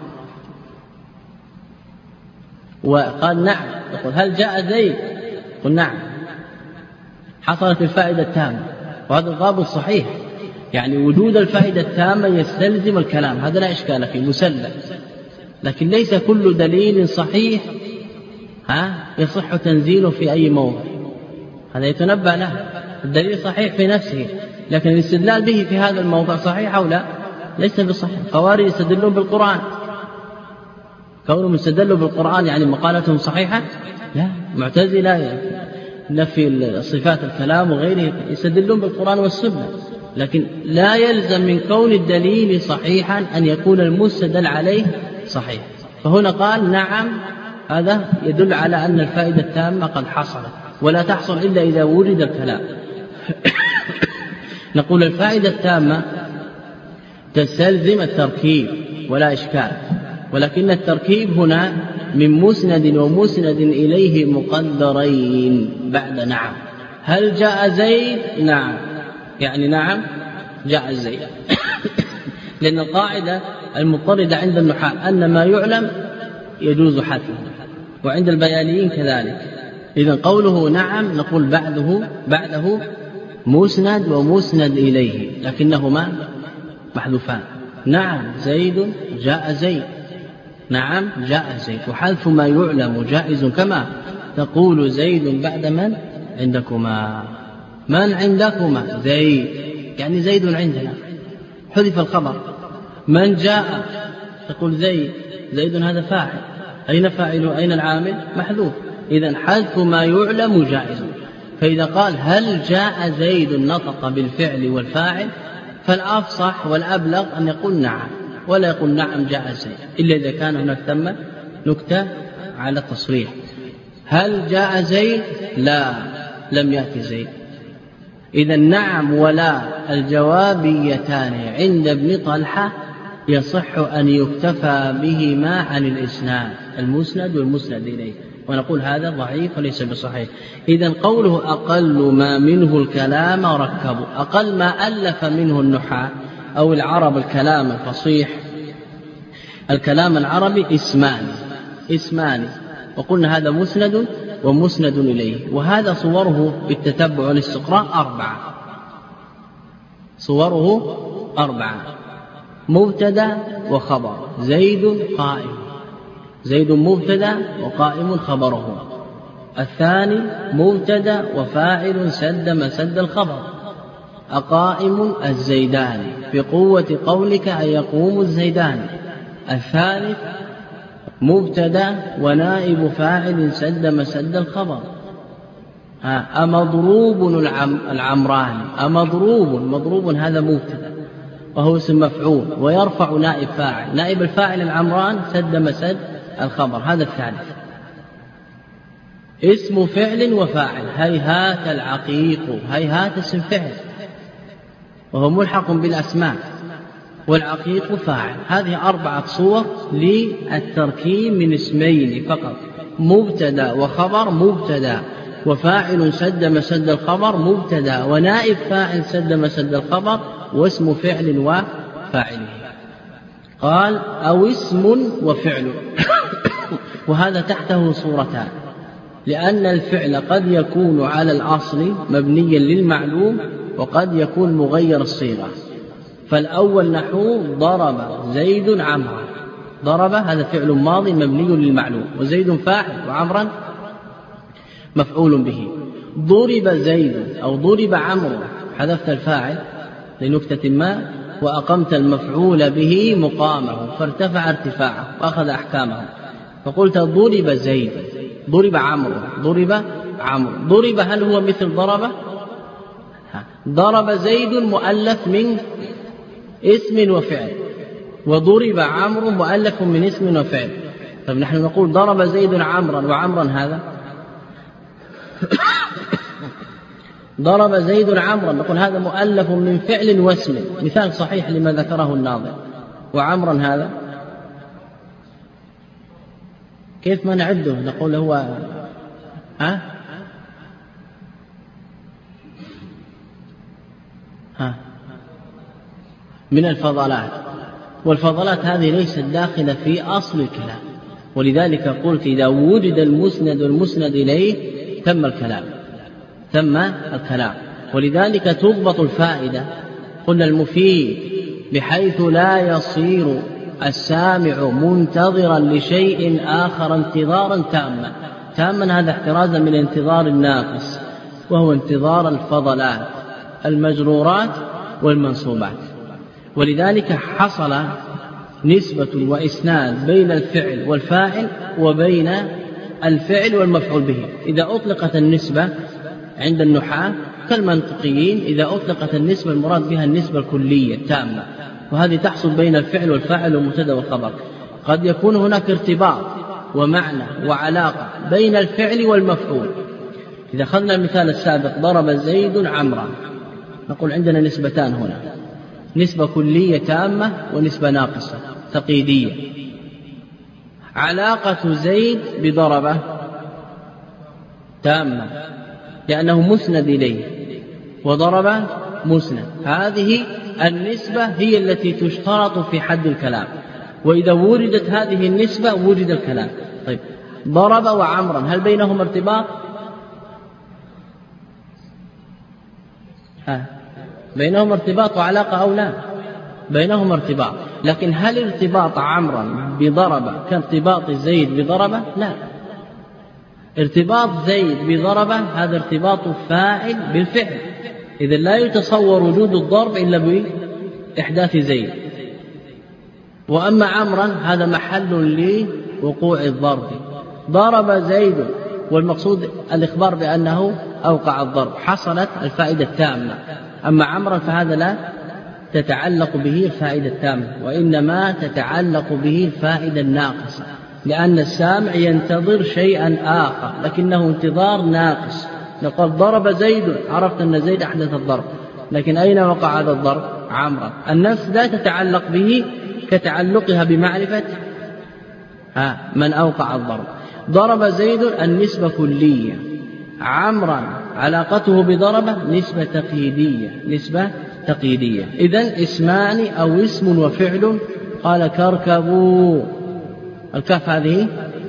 وقال نعم، يقول هل جاء زيد؟ قل نعم، حصلت الفائدة التامة، وهذا الضابط صحيح، يعني وجود الفائدة التامة يستلزم الكلام، هذا لا إشكال فيه، مسلم. لكن ليس كل دليل صحيح ها يصح تنزيله في أي موضع، هذا يتنبأ له. الدليل صحيح في نفسه، لكن الاستدلال به في هذا الموضع صحيح أو لا؟ ليس بصحيح. الخوارج يستدلون بالقرآن، كونهم يستدلوا بالقرآن يعني مقالتهم صحيحة؟ لا. معتزلة نفي صفات الكلام وغيره يستدلون بالقرآن والسنة، لكن لا يلزم من كون الدليل صحيحا أن يكون المستدل عليه صحيح. فهنا قال نعم، هذا يدل على أن الفائدة التامة قد حصلت، ولا تحصل إلا إذا وجد الكلام. نقول الفائدة التامة تستلزم التركيب ولا إشكال، ولكن التركيب هنا من مسند ومسند إليه مقدرين بعد نعم. هل جاء زيد؟ نعم، يعني نعم جاء زيد. لأن القاعدة المضطردة عند النحاة أن ما يعلم يجوز حذفه، وعند البيانيين كذلك. إذن قوله نعم نقول بعده بعده مسند ومسند إليه، لكنهما محذوفان. نعم زيد جاء زيد، نعم جاء زيد، وحذف ما يعلم جائز، كما تقول زيد بعد من عندكما، من عندكما؟ زيد، يعني زيد عندنا. حذف الخبر. من جاء تقول زيد، زيد هذا فاعل، أين فاعله؟ أين العامل؟ محذوف. إذن حذف ما يعلم جائز. فإذا قال هل جاء زيد نطق بالفعل والفاعل، فالأفصح والأبلغ أن يقول نعم، ولا يقول نعم جاء زيد، إلا إذا كان هناك ثم نكتة على التصريح. هل جاء زيد؟ لا، لم يأتي زيد. إذن نعم ولا الجوابيتان عند ابن طلحة يصح أن يكتفى بهما عن الإسناد، المسند والمسند إليه، ونقول هذا ضعيف وليس بصحيح. إذن قوله أقل ما منه الكلام ركبوا، أقل ما ألف منه النحاة أو العرب الكلام الفصيح، الكلام العربي اسمان اسمان وقلنا هذا مسند ومسند إليه. وهذا صوره بالتتبع والاستقراء أربعة، صوره أربعة: مبتدا وخبر، زيد قائم، زيد مبتدا وقائم خبره. الثاني مبتدا وفاعل سد مسد الخبر، أقائم الزيدان بقوة قولك أن يقوم الزيدان. الثالث مبتدا ونائب فاعل سد مسد الخبر. أمضروب العم العمران، أمضروب، مضروب هذا مبتدا وهو اسم مفعول ويرفع نائب فاعل، نائب الفاعل العمران سد مسد الخبر. هذا الثالث. اسم فعل وفاعل، هيهات العقيق، هيهات اسم فعل وهو ملحق بالأسماء، والعقيق فاعل. هذه أربعة صور للتركيب من اسمين فقط: مبتدا وخبر، مبتدا وفاعل سد مسد الخبر، مبتدا ونائب فاعل سد مسد الخبر، واسم فعل وفاعله. قال أو اسم وفعل وهذا تحته صورتان، لأن الفعل قد يكون على الأصل مبنيا للمعلوم وقد يكون مغير الصيغة. فالأول نحو ضرب زيد عمرا، ضرب هذا فعل ماضي مبني للمعلوم وزيد فاعل وعمرا مفعول به. ضرب زيد أو ضرب عمرو، حذفت الفاعل لنكتة ما وأقمت المفعول به مقامه فارتفع ارتفاعه وأخذ أحكامه، فقلت ضرب زيد، ضرب عمرو، ضرب عمرو. ضرب هل هو مثل ضرب؟ ضرب زيد مؤلف من اسم وفعل، وضرب عمرو مؤلف من اسم وفعل. طيب نحن نقول ضرب زيد عمرا، وعمرا هذا ضرب زيد عمرا، نقول هذا مؤلف من فعل واسم، مثال صحيح لما ذكره الناظر. وعمرا هذا كيف ما نعده؟ نقول هو ها ها من الفضلات، والفضلات هذه ليست داخلة في أصل الكلام، ولذلك قلت إذا وجد المسند والمسند إليه تم الكلام، تم الكلام. ولذلك تضبط الفائدة، قلنا المفيد بحيث لا يصير السامع منتظرا لشيء آخر انتظارا تاما. تاما هذا احترازا من انتظار الناقص، وهو انتظار الفضلات المجرورات والمنصوبات. ولذلك حصل نسبة وإسناد بين الفعل والفاعل وبين الفعل والمفعول به. إذا أطلقت النسبة عند النحاة كالمنطقيين، إذا أطلقت النسبة المراد بها النسبة الكلية التامة، وهذه تحصل بين الفعل والفاعل والمبتدا والخبر. قد يكون هناك ارتباط ومعنى وعلاقة بين الفعل والمفعول. إذا أخذنا المثال السابق ضرب زيد عمرا، نقول عندنا نسبتان هنا، نسبة كلية تامة ونسبة ناقصة تقييدية. علاقة زيد بضربة تامة لأنه مسند إليه، وضرب مسند. هذه النسبة هي التي تشترط في حد الكلام، وإذا وردت هذه النسبة وجد الكلام. طيب ضرب وعمرا هل بينهم ارتباط؟ ها بينهم ارتباط وعلاقة أو لا؟ بينهم ارتباط، لكن هل ارتباط عمرا بضرب كارتباط زيد بضربة؟ لا. ارتباط زيد بضربة هذا ارتباط فاعل بالفعل، إذا لا يتصور وجود الضرب إلا إحداث زيد. وأما عمرا هذا محل لوقوع الضرب، ضرب زيد، والمقصود الإخبار بأنه أوقع الضرب، حصلت الفائدة التامة. أما عمرا فهذا لا تتعلق به الفائدة التامة، وإنما تتعلق به الفائدة الناقصة، لأن السامع ينتظر شيئا آخر لكنه انتظار ناقص. لقد ضرب زيد، عرفت أن زيد أحدث الضرب، لكن أين وقع هذا الضرب؟ عمرا. النفس لا تتعلق به كتعلقها بمعرفة من أوقع الضرب. ضرب زيد النسبة كلية، عمرا علاقته بضربة نسبة تقييدية، نسبة تقييدية. إذن اسمان أو اسم وفعل. قال كركبوا، الكاف هذه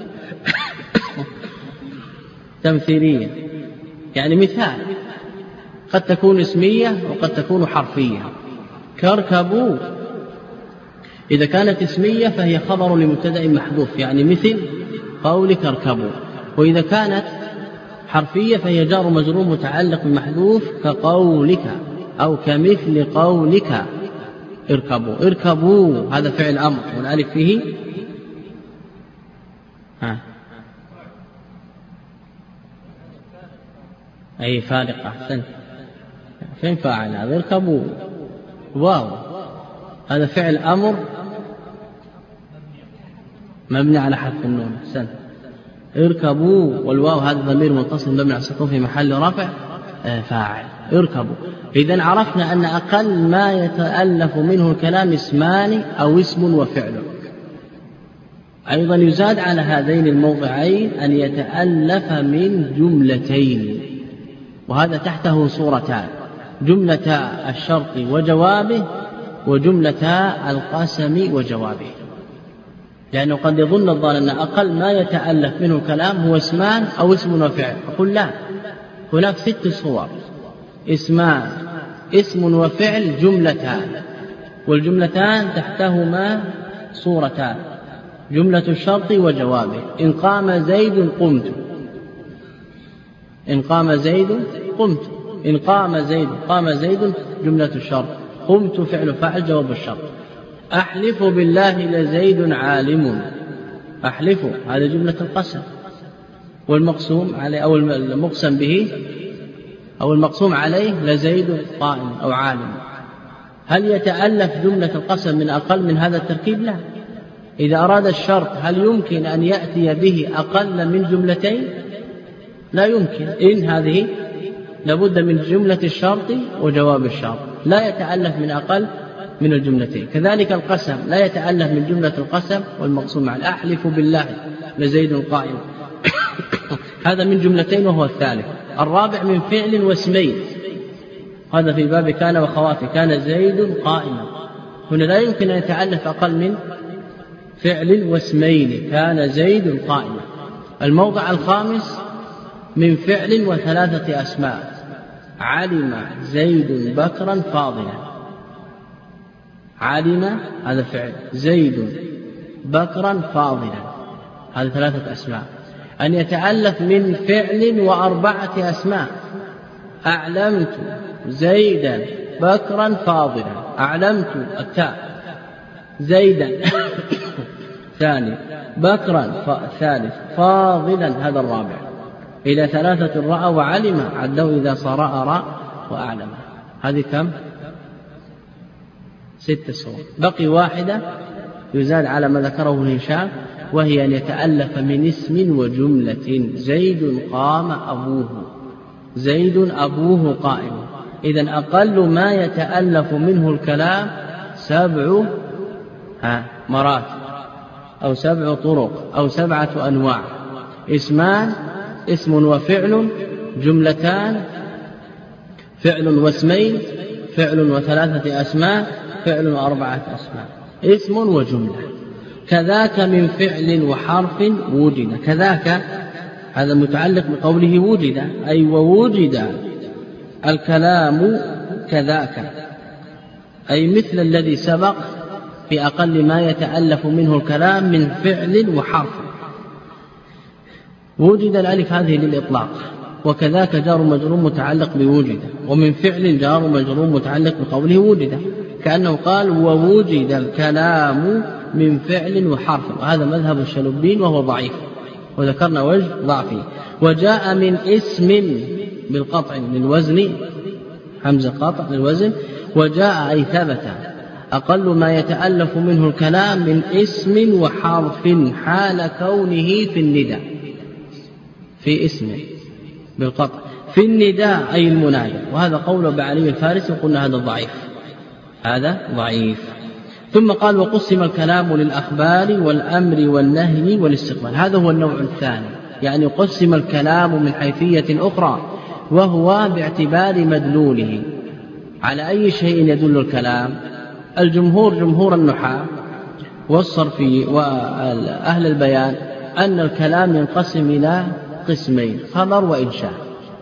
تمثيلية، يعني مثال، قد تكون اسمية وقد تكون حرفية. كركبوا إذا كانت اسمية فهي خبر لمبتدأ محذوف، يعني مثل قولك اركبوا. وإذا كانت حرفية فهي جار مجرور متعلق بمحذوف كقولك أو كمثل قولك اركبوا. اركبوا هذا فعل أمر والألف فيه ها أي فارقة. أحسنت، فين فاعل هذا؟ اركبوا واو، هذا فعل أمر مبني على حذف النون. أحسنت، اركبوا، والواو هذا ضمير متصل مبني على السكون في محل رفع فاعل. اركبوا. إذن عرفنا أن أقل ما يتألف منه الكلام اسمان أو اسم وفعل. أيضا يزاد على هذين الموضعين أن يتألف من جملتين، وهذا تحته صورتان: جملة الشرط وجوابه، وجملة القسم وجوابه. لأنه قد يظن الظان أن أقل ما يتألف منه الكلام هو اسمان أو اسم وفعل. أقول لا، هناك ست صور: اسمان، اسم وفعل، جملتان، والجملتان تحتهما صورتان: جملة الشرط وجوابه. إن قام زيد قمت، إن قام زيد قمت، إن قام زيد، قام زيد جملة الشرط، قمت فعل فاعل جواب الشرط. أحلف بالله لزيد عالم، أحلف هذا جملة القسم، والمقسوم عليه أو المقسم به أو المقسوم عليه لزيد قائم أو عالم. هل يتألف جملة القسم من أقل من هذا التركيب؟ لا. إذا أراد الشرط هل يمكن أن يأتي به أقل من جملتين؟ لا يمكن. إن هذه لابد من جملة الشرط وجواب الشرط، لا يتألف من أقل من الجملتين. كذلك القسم لا يتألف من جملة القسم والمقسوم على. أحلف بالله لزيد قائم هذا من جملتين وهو الثالث. الرابع من فعل واسمين، هذا في باب كان وخواتي. كان زيد قائما، هنا لا يمكن أن يتألف أقل من فعل واسمين. كان زيد قائما. الموضع الخامس من فعل وثلاثة أسماء: علم زيد بكرا فاضلا. علم هذا فعل، زيد بكرا فاضلا، هذه ثلاثة أسماء. أن يتألف من فعل وأربعة أسماء: أعلمت زيدا بكرا فاضلا. أعلمت التاء، زيدا ثاني، بكرا ثالث، فاضلا هذا الرابع. إلى ثلاثة رأى وعلم عدوا إذا صار أرى وأعلم. هذه كم؟ ست صور. بقي واحدة يزاد على ما ذكره هشام، وهي أن يتألف من اسم وجملة: زيد قام أبوه، زيد أبوه قائم. إذن أقل ما يتألف منه الكلام سبع مراتب أو سبع طرق أو سبعة أنواع: اسمان، اسم وفعل، جملتان، فعل واسمين، فعل وثلاثة أسماء، فعل وأربعة أسماء، اسم وجملة. كذاك من فعل وحرف وجد. كذاك هذا متعلق بقوله وجد، أي ووجد الكلام كذاك، أي مثل الذي سبق في أقل ما يتألف منه الكلام من فعل وحرف. وجد الألف هذه للإطلاق. وكذاك جار مجرور متعلق بوجد، ومن فعل جار مجرور متعلق بقوله وجد. كأنه قال ووجد الكلام من فعل وحرف، وهذا مذهب الشلبين وهو ضعيف، وذكرنا وجه ضعفه. وجاء من اسم بالقطع للوزن، همزة قطع للوزن، وجاء أي ثبت أقل ما يتألف منه الكلام من اسم وحرف حال كونه في النداء، في اسم بالقطع في النداء أي المنادى، وهذا قول أبي علي الفارسي، وقلنا هذا ضعيف، هذا ضعيف. ثم قال وقسم الكلام للأخبار والأمر والنهي والاستقبال، هذا هو النوع الثاني، يعني قسم الكلام من حيثية أخرى، وهو باعتبار مدلوله. على أي شيء يدل الكلام؟ الجمهور جمهور النحاة والصرفي وأهل البيان أن الكلام ينقسم إلى قسمين، خبر وإنشاء،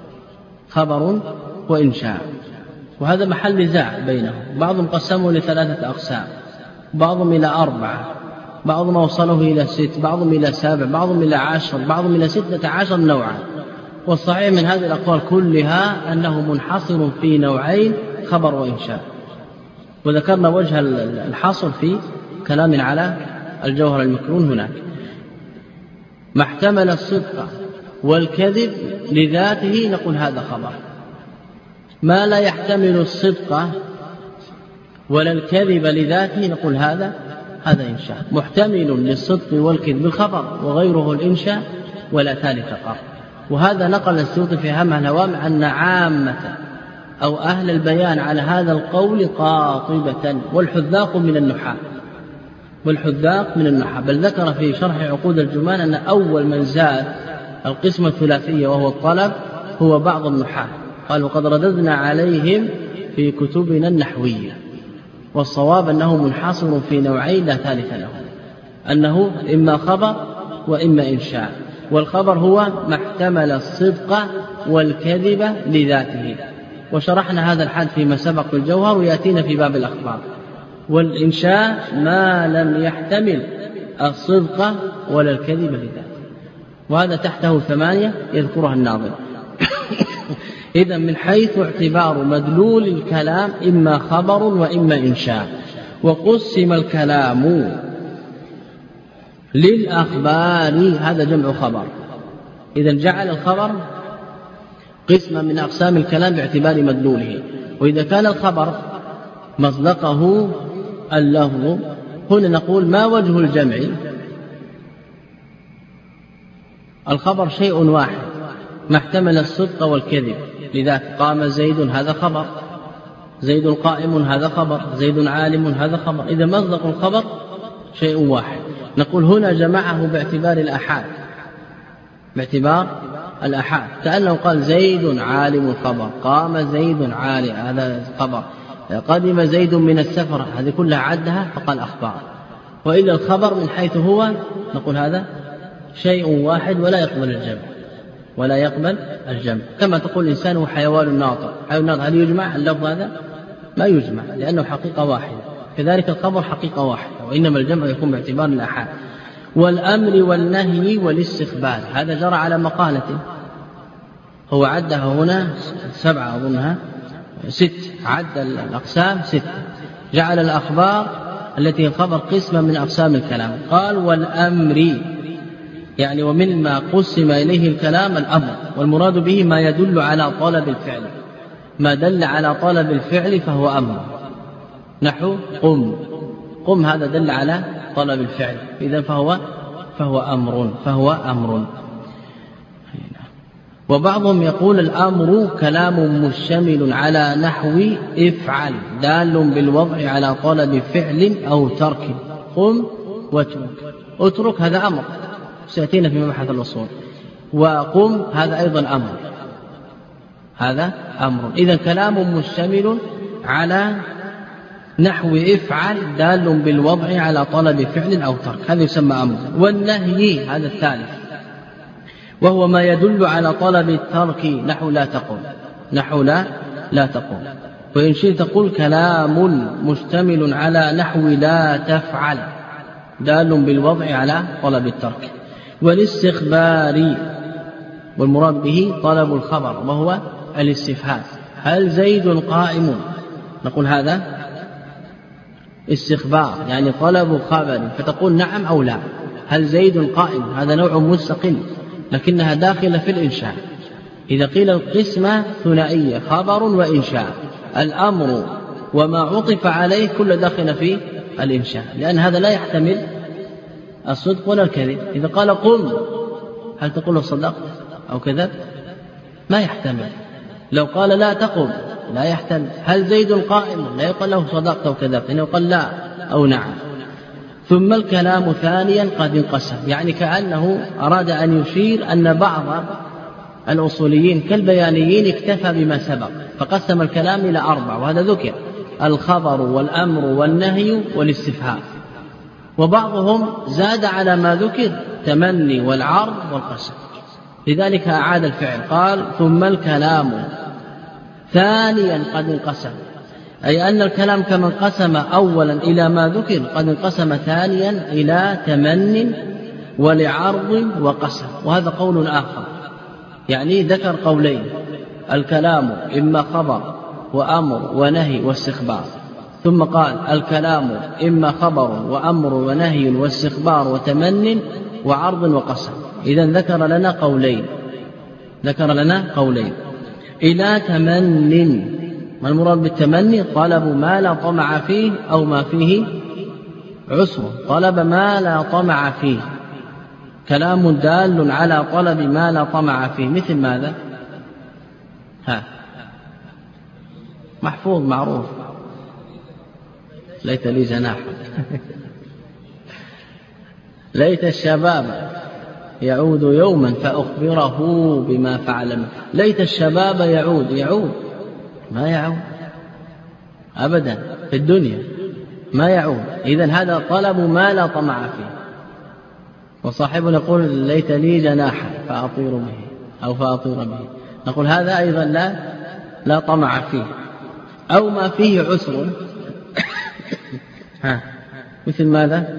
خبر وإنشاء، وهذا محل نزاع بينهم، بعضهم قسمه لثلاثة أقسام، بعضهم إلى أربعة، بعضهم وصله إلى ست، بعضهم إلى سبع، بعضهم إلى عشر، بعضهم إلى ستة عشر نوعا. والصحيح من هذه الأقوال كلها أنه منحصر في نوعين، خبر وإنشاء. وذكرنا وجه الحصر في كلام على الجوهر المكنون هناك. ما احتمل الصدق والكذب لذاته نقول هذا خبر، ما لا يحتمل الصدق ولا الكذب لذاته نقول هذا هذا إنشاء. محتمل للصدق والكذب الخبر، وغيره الإنشاء ولا ثالث قط. وهذا نقل السيوطي في همها الهوامع أن عامة أو أهل البيان على هذا القول قاطبة، والحذاق من النحاة، والحذاق من النحاة. بل ذكر في شرح عقود الجمان أن أول من زاد القسمة الثلاثية وهو الطلب هو بعض النحاة، قال وقد رددنا عليهم في كتبنا النحوية. والصواب أنه منحصر في نوعين لا ثالث له، أنه إما خبر وإما إنشاء. والخبر هو ما احتمل الصدق والكذب لذاته، وشرحنا هذا الحد فيما سبق في الجوهر ويأتينا في باب الأخبار. والإنشاء ما لم يحتمل الصدق ولا الكذب لذاته، وهذا تحته ثمانية يذكرها الناظم. إذن من حيث اعتبار مدلول الكلام إما خبر وإما إنشاء. وقسم الكلام للأخبار، هذا جمع خبر، إذن جعل الخبر قسما من أقسام الكلام باعتبار مدلوله. وإذا كان الخبر مصدقه اللفظ، هنا نقول ما وجه الجمع؟ الخبر شيء واحد ما احتمل الصدق والكذب، لذلك قام زيد هذا خبر، زيد قائم هذا خبر، زيد عالم هذا خبر. إذا مصدق الخبر شيء واحد، نقول هنا جمعه باعتبار الآحاد، باعتبار الآحاد، كأنه قال زيد عالم خبر، قام زيد عالم هذا خبر، قدم زيد من السفر، هذه كلها عدها فقال أخبار. وإلا الخبر من حيث هو نقول هذا شيء واحد ولا يقبل الجمع، ولا يقبل الجمع. كما تقول الإنسان هو حيوان ناطق، حيوان ناطق هل يجمع اللفظ هذا؟ ما يجمع، لأنه حقيقة واحدة. كذلك الخبر حقيقة واحدة، وإنما الجمع يكون باعتبار الآحاد. والأمر والنهي والاستخبار، هذا جرى على مقالته، هو عدها هنا سبعة أظنها ست، عد الأقسام ست، جعل الأخبار التي الخبر قسما من أقسام الكلام. قال والأمر، يعني ومما قسم إليه الكلام الأمر، والمراد به ما يدل على طلب الفعل، ما دل على طلب الفعل فهو أمر، نحو قم، قم هذا دل على طلب الفعل، إذن فهو فهو أمر، فهو أمر. وبعضهم يقول الأمر كلام مشتمل على نحو افعل دال بالوضع على طلب فعل أو ترك، قم واترك، اترك هذا أمر سيأتينا في مبحث الأصول، وقم هذا أيضا أمر، هذا أمر. إذا كلام مشتمل على نحو افعل دال بالوضع على طلب فعل أو ترك، هذا يسمى أمر. والنهي هذا الثالث، وهو ما يدل على طلب الترك، نحو لا تقل، نحو لا لا تقل. وإن شئت تقول كلام مشتمل على نحو لا تفعل دال بالوضع على طلب الترك. والاستخبار، والمراد به طلب الخبر وهو الاستفهام، هل زيد قائم؟ نقول هذا استخبار يعني طلب خبر، فتقول نعم أو لا. هل زيد قائم؟ هذا نوع مستقل لكنها داخلة في الإنشاء. إذا قيل القسمة ثنائية خبر وإنشاء، الأمر وما عطف عليه كل داخل في الإنشاء، لأن هذا لا يحتمل الصدق ولا الكذب. إذا قال قم، هل تقول له صدقت أو كذب؟ ما يحتمل. لو قال لا تقم، لا يحتمل. هل زيد قائم؟ لا يقال له صدقت أو كذبت، إنه قال لا أو نعم. ثم الكلام ثانيا قد انقسم، يعني كأنه أراد أن يشير أن بعض الأصوليين كالبيانيين اكتفى بما سبق فقسم الكلام إلى أربع، وهذا ذكر: الخبر والأمر والنهي والاستفهام. وبعضهم زاد على ما ذكر: تمني والعرض والقسم. لذلك أعاد الفعل، قال ثم الكلام ثانيا قد انقسم، أي أن الكلام كما انقسم أولا إلى ما ذكر قد انقسم ثانيا إلى تمن ولعرض وقسم. وهذا قول آخر، يعني ذكر قولين: الكلام إما خبر وأمر ونهي واستخبار، ثم قال الكلام إما خبر وأمر ونهي واستخبار وتمن وعرض وقسم. إذن ذكر لنا قولين ذكر لنا قولين إلى تمن. ما المراد بالتمني؟ طلب ما لا طمع فيه أو ما فيه عسر. طلب ما لا طمع فيه، كلام دال على طلب ما لا طمع فيه. مثل ماذا؟ ها محفوظ معروف: ليت لي جناح ليت الشباب يعود يوما فأخبره بما فعل. ليت الشباب يعود، يعود ما يعود أبدا في الدنيا، ما يعود. إذن هذا طلب ما لا طمع فيه. وصاحبنا يقول: ليت لي جناحا فأطير به أو فأطير به. نقول هذا أيضا لا لا طمع فيه. أو ما فيه عسر ها مثل ماذا؟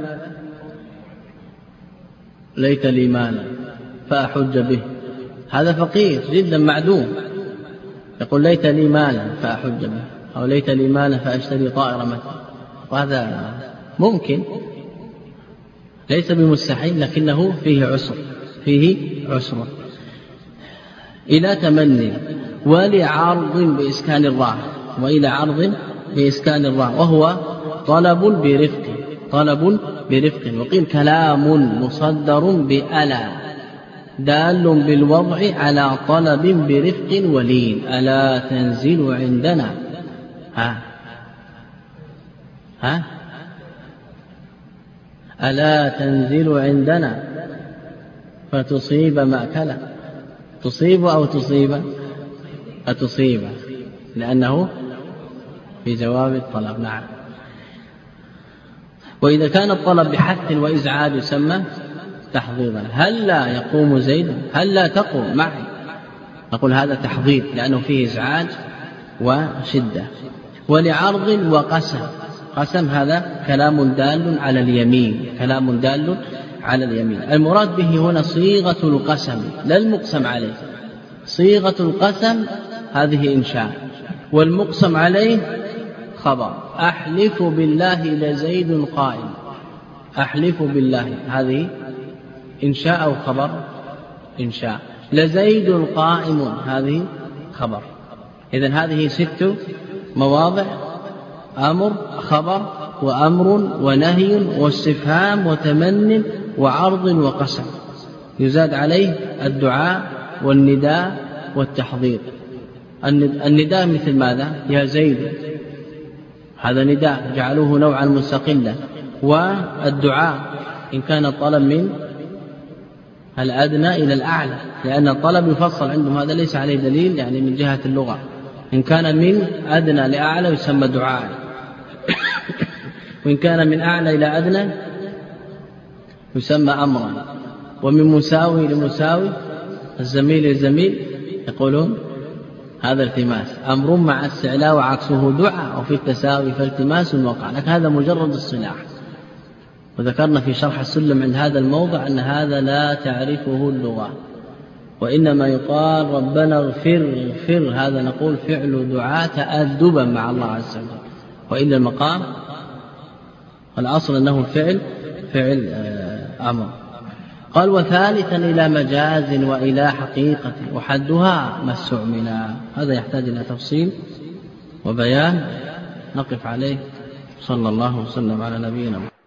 ليت لي مالا فأحج به. هذا فقير جدا معدوم، يقول ليت لي مالا فأحج به، أو ليت لي مالا فأشتري طائرة مثلا. وهذا ممكن، ليس بمستحيل، لكنه فيه عسر فيه عسر. إلى تمني ولعرض بإسكان الراء، وإلى عرض بإسكان الراء، وهو طلب برفق طلب برفق. وقيل كلام مصدر بألا دال بالوضع على طلب برفق ولين. ألا تنزل عندنا ها ها ألا تنزل عندنا فتصيب مأكلا. تصيب أو تصيب؟ أتصيب، لأنه في جواب الطلب. نعم. وإذا كان الطلب بحث وإزعاج يسمى تحضيضا. هل لا يقوم زيد؟ هل لا تقوم معي؟ نقول هذا تحضيض لأنه فيه إزعاج وشدة. ولعرض وقسم. قسم هذا كلام دال على اليمين، كلام دال على اليمين. المراد به هنا صيغة القسم لا المقسم عليه. صيغة القسم هذه إنشاء، والمقسم عليه خبر. أحلف بالله لزيد قائم. أحلف بالله هذه إنشاء أو خبر؟ إنشاء. لزيد قائم هذه خبر. إذن هذه ست مواضع: أمر، خبر، وأمر، ونهي، واستفهام، وتمن، وعرض، وقسم. يزاد عليه الدعاء والنداء والتحضير. النداء مثل ماذا؟ يا زيد، هذا نداء جعلوه نوعا مستقلا. والدعاء إن كان الطلب من الأدنى إلى الأعلى، لأن الطلب يفصل عندهم، هذا ليس عليه دليل يعني من جهة اللغة. إن كان من أدنى لأعلى يسمى دعاء، وإن كان من أعلى إلى أدنى يسمى أمرا، ومن مساوي لمساوي الزميل للزميل يقولون هذا التماس. أمر مع استعلاء وعكسه دعاء، وفي التساوي فالتماس وقع. لكن هذا مجرد الصلاح. وذكرنا في شرح السلم عند هذا الموضع أن هذا لا تعرفه اللغة، وإنما يقال ربنا اغفر اغفر. هذا نقول فعل دعاء تأدبا مع الله عز وجل، وإلا المقام الأصل أنه فعل فعل أمر. قال وثالثا إلى مجاز وإلى حقيقة وحدها ما استعملا. هذا يحتاج إلى تفصيل وبيان نقف عليه. صلى الله وسلم على نبينا محمد.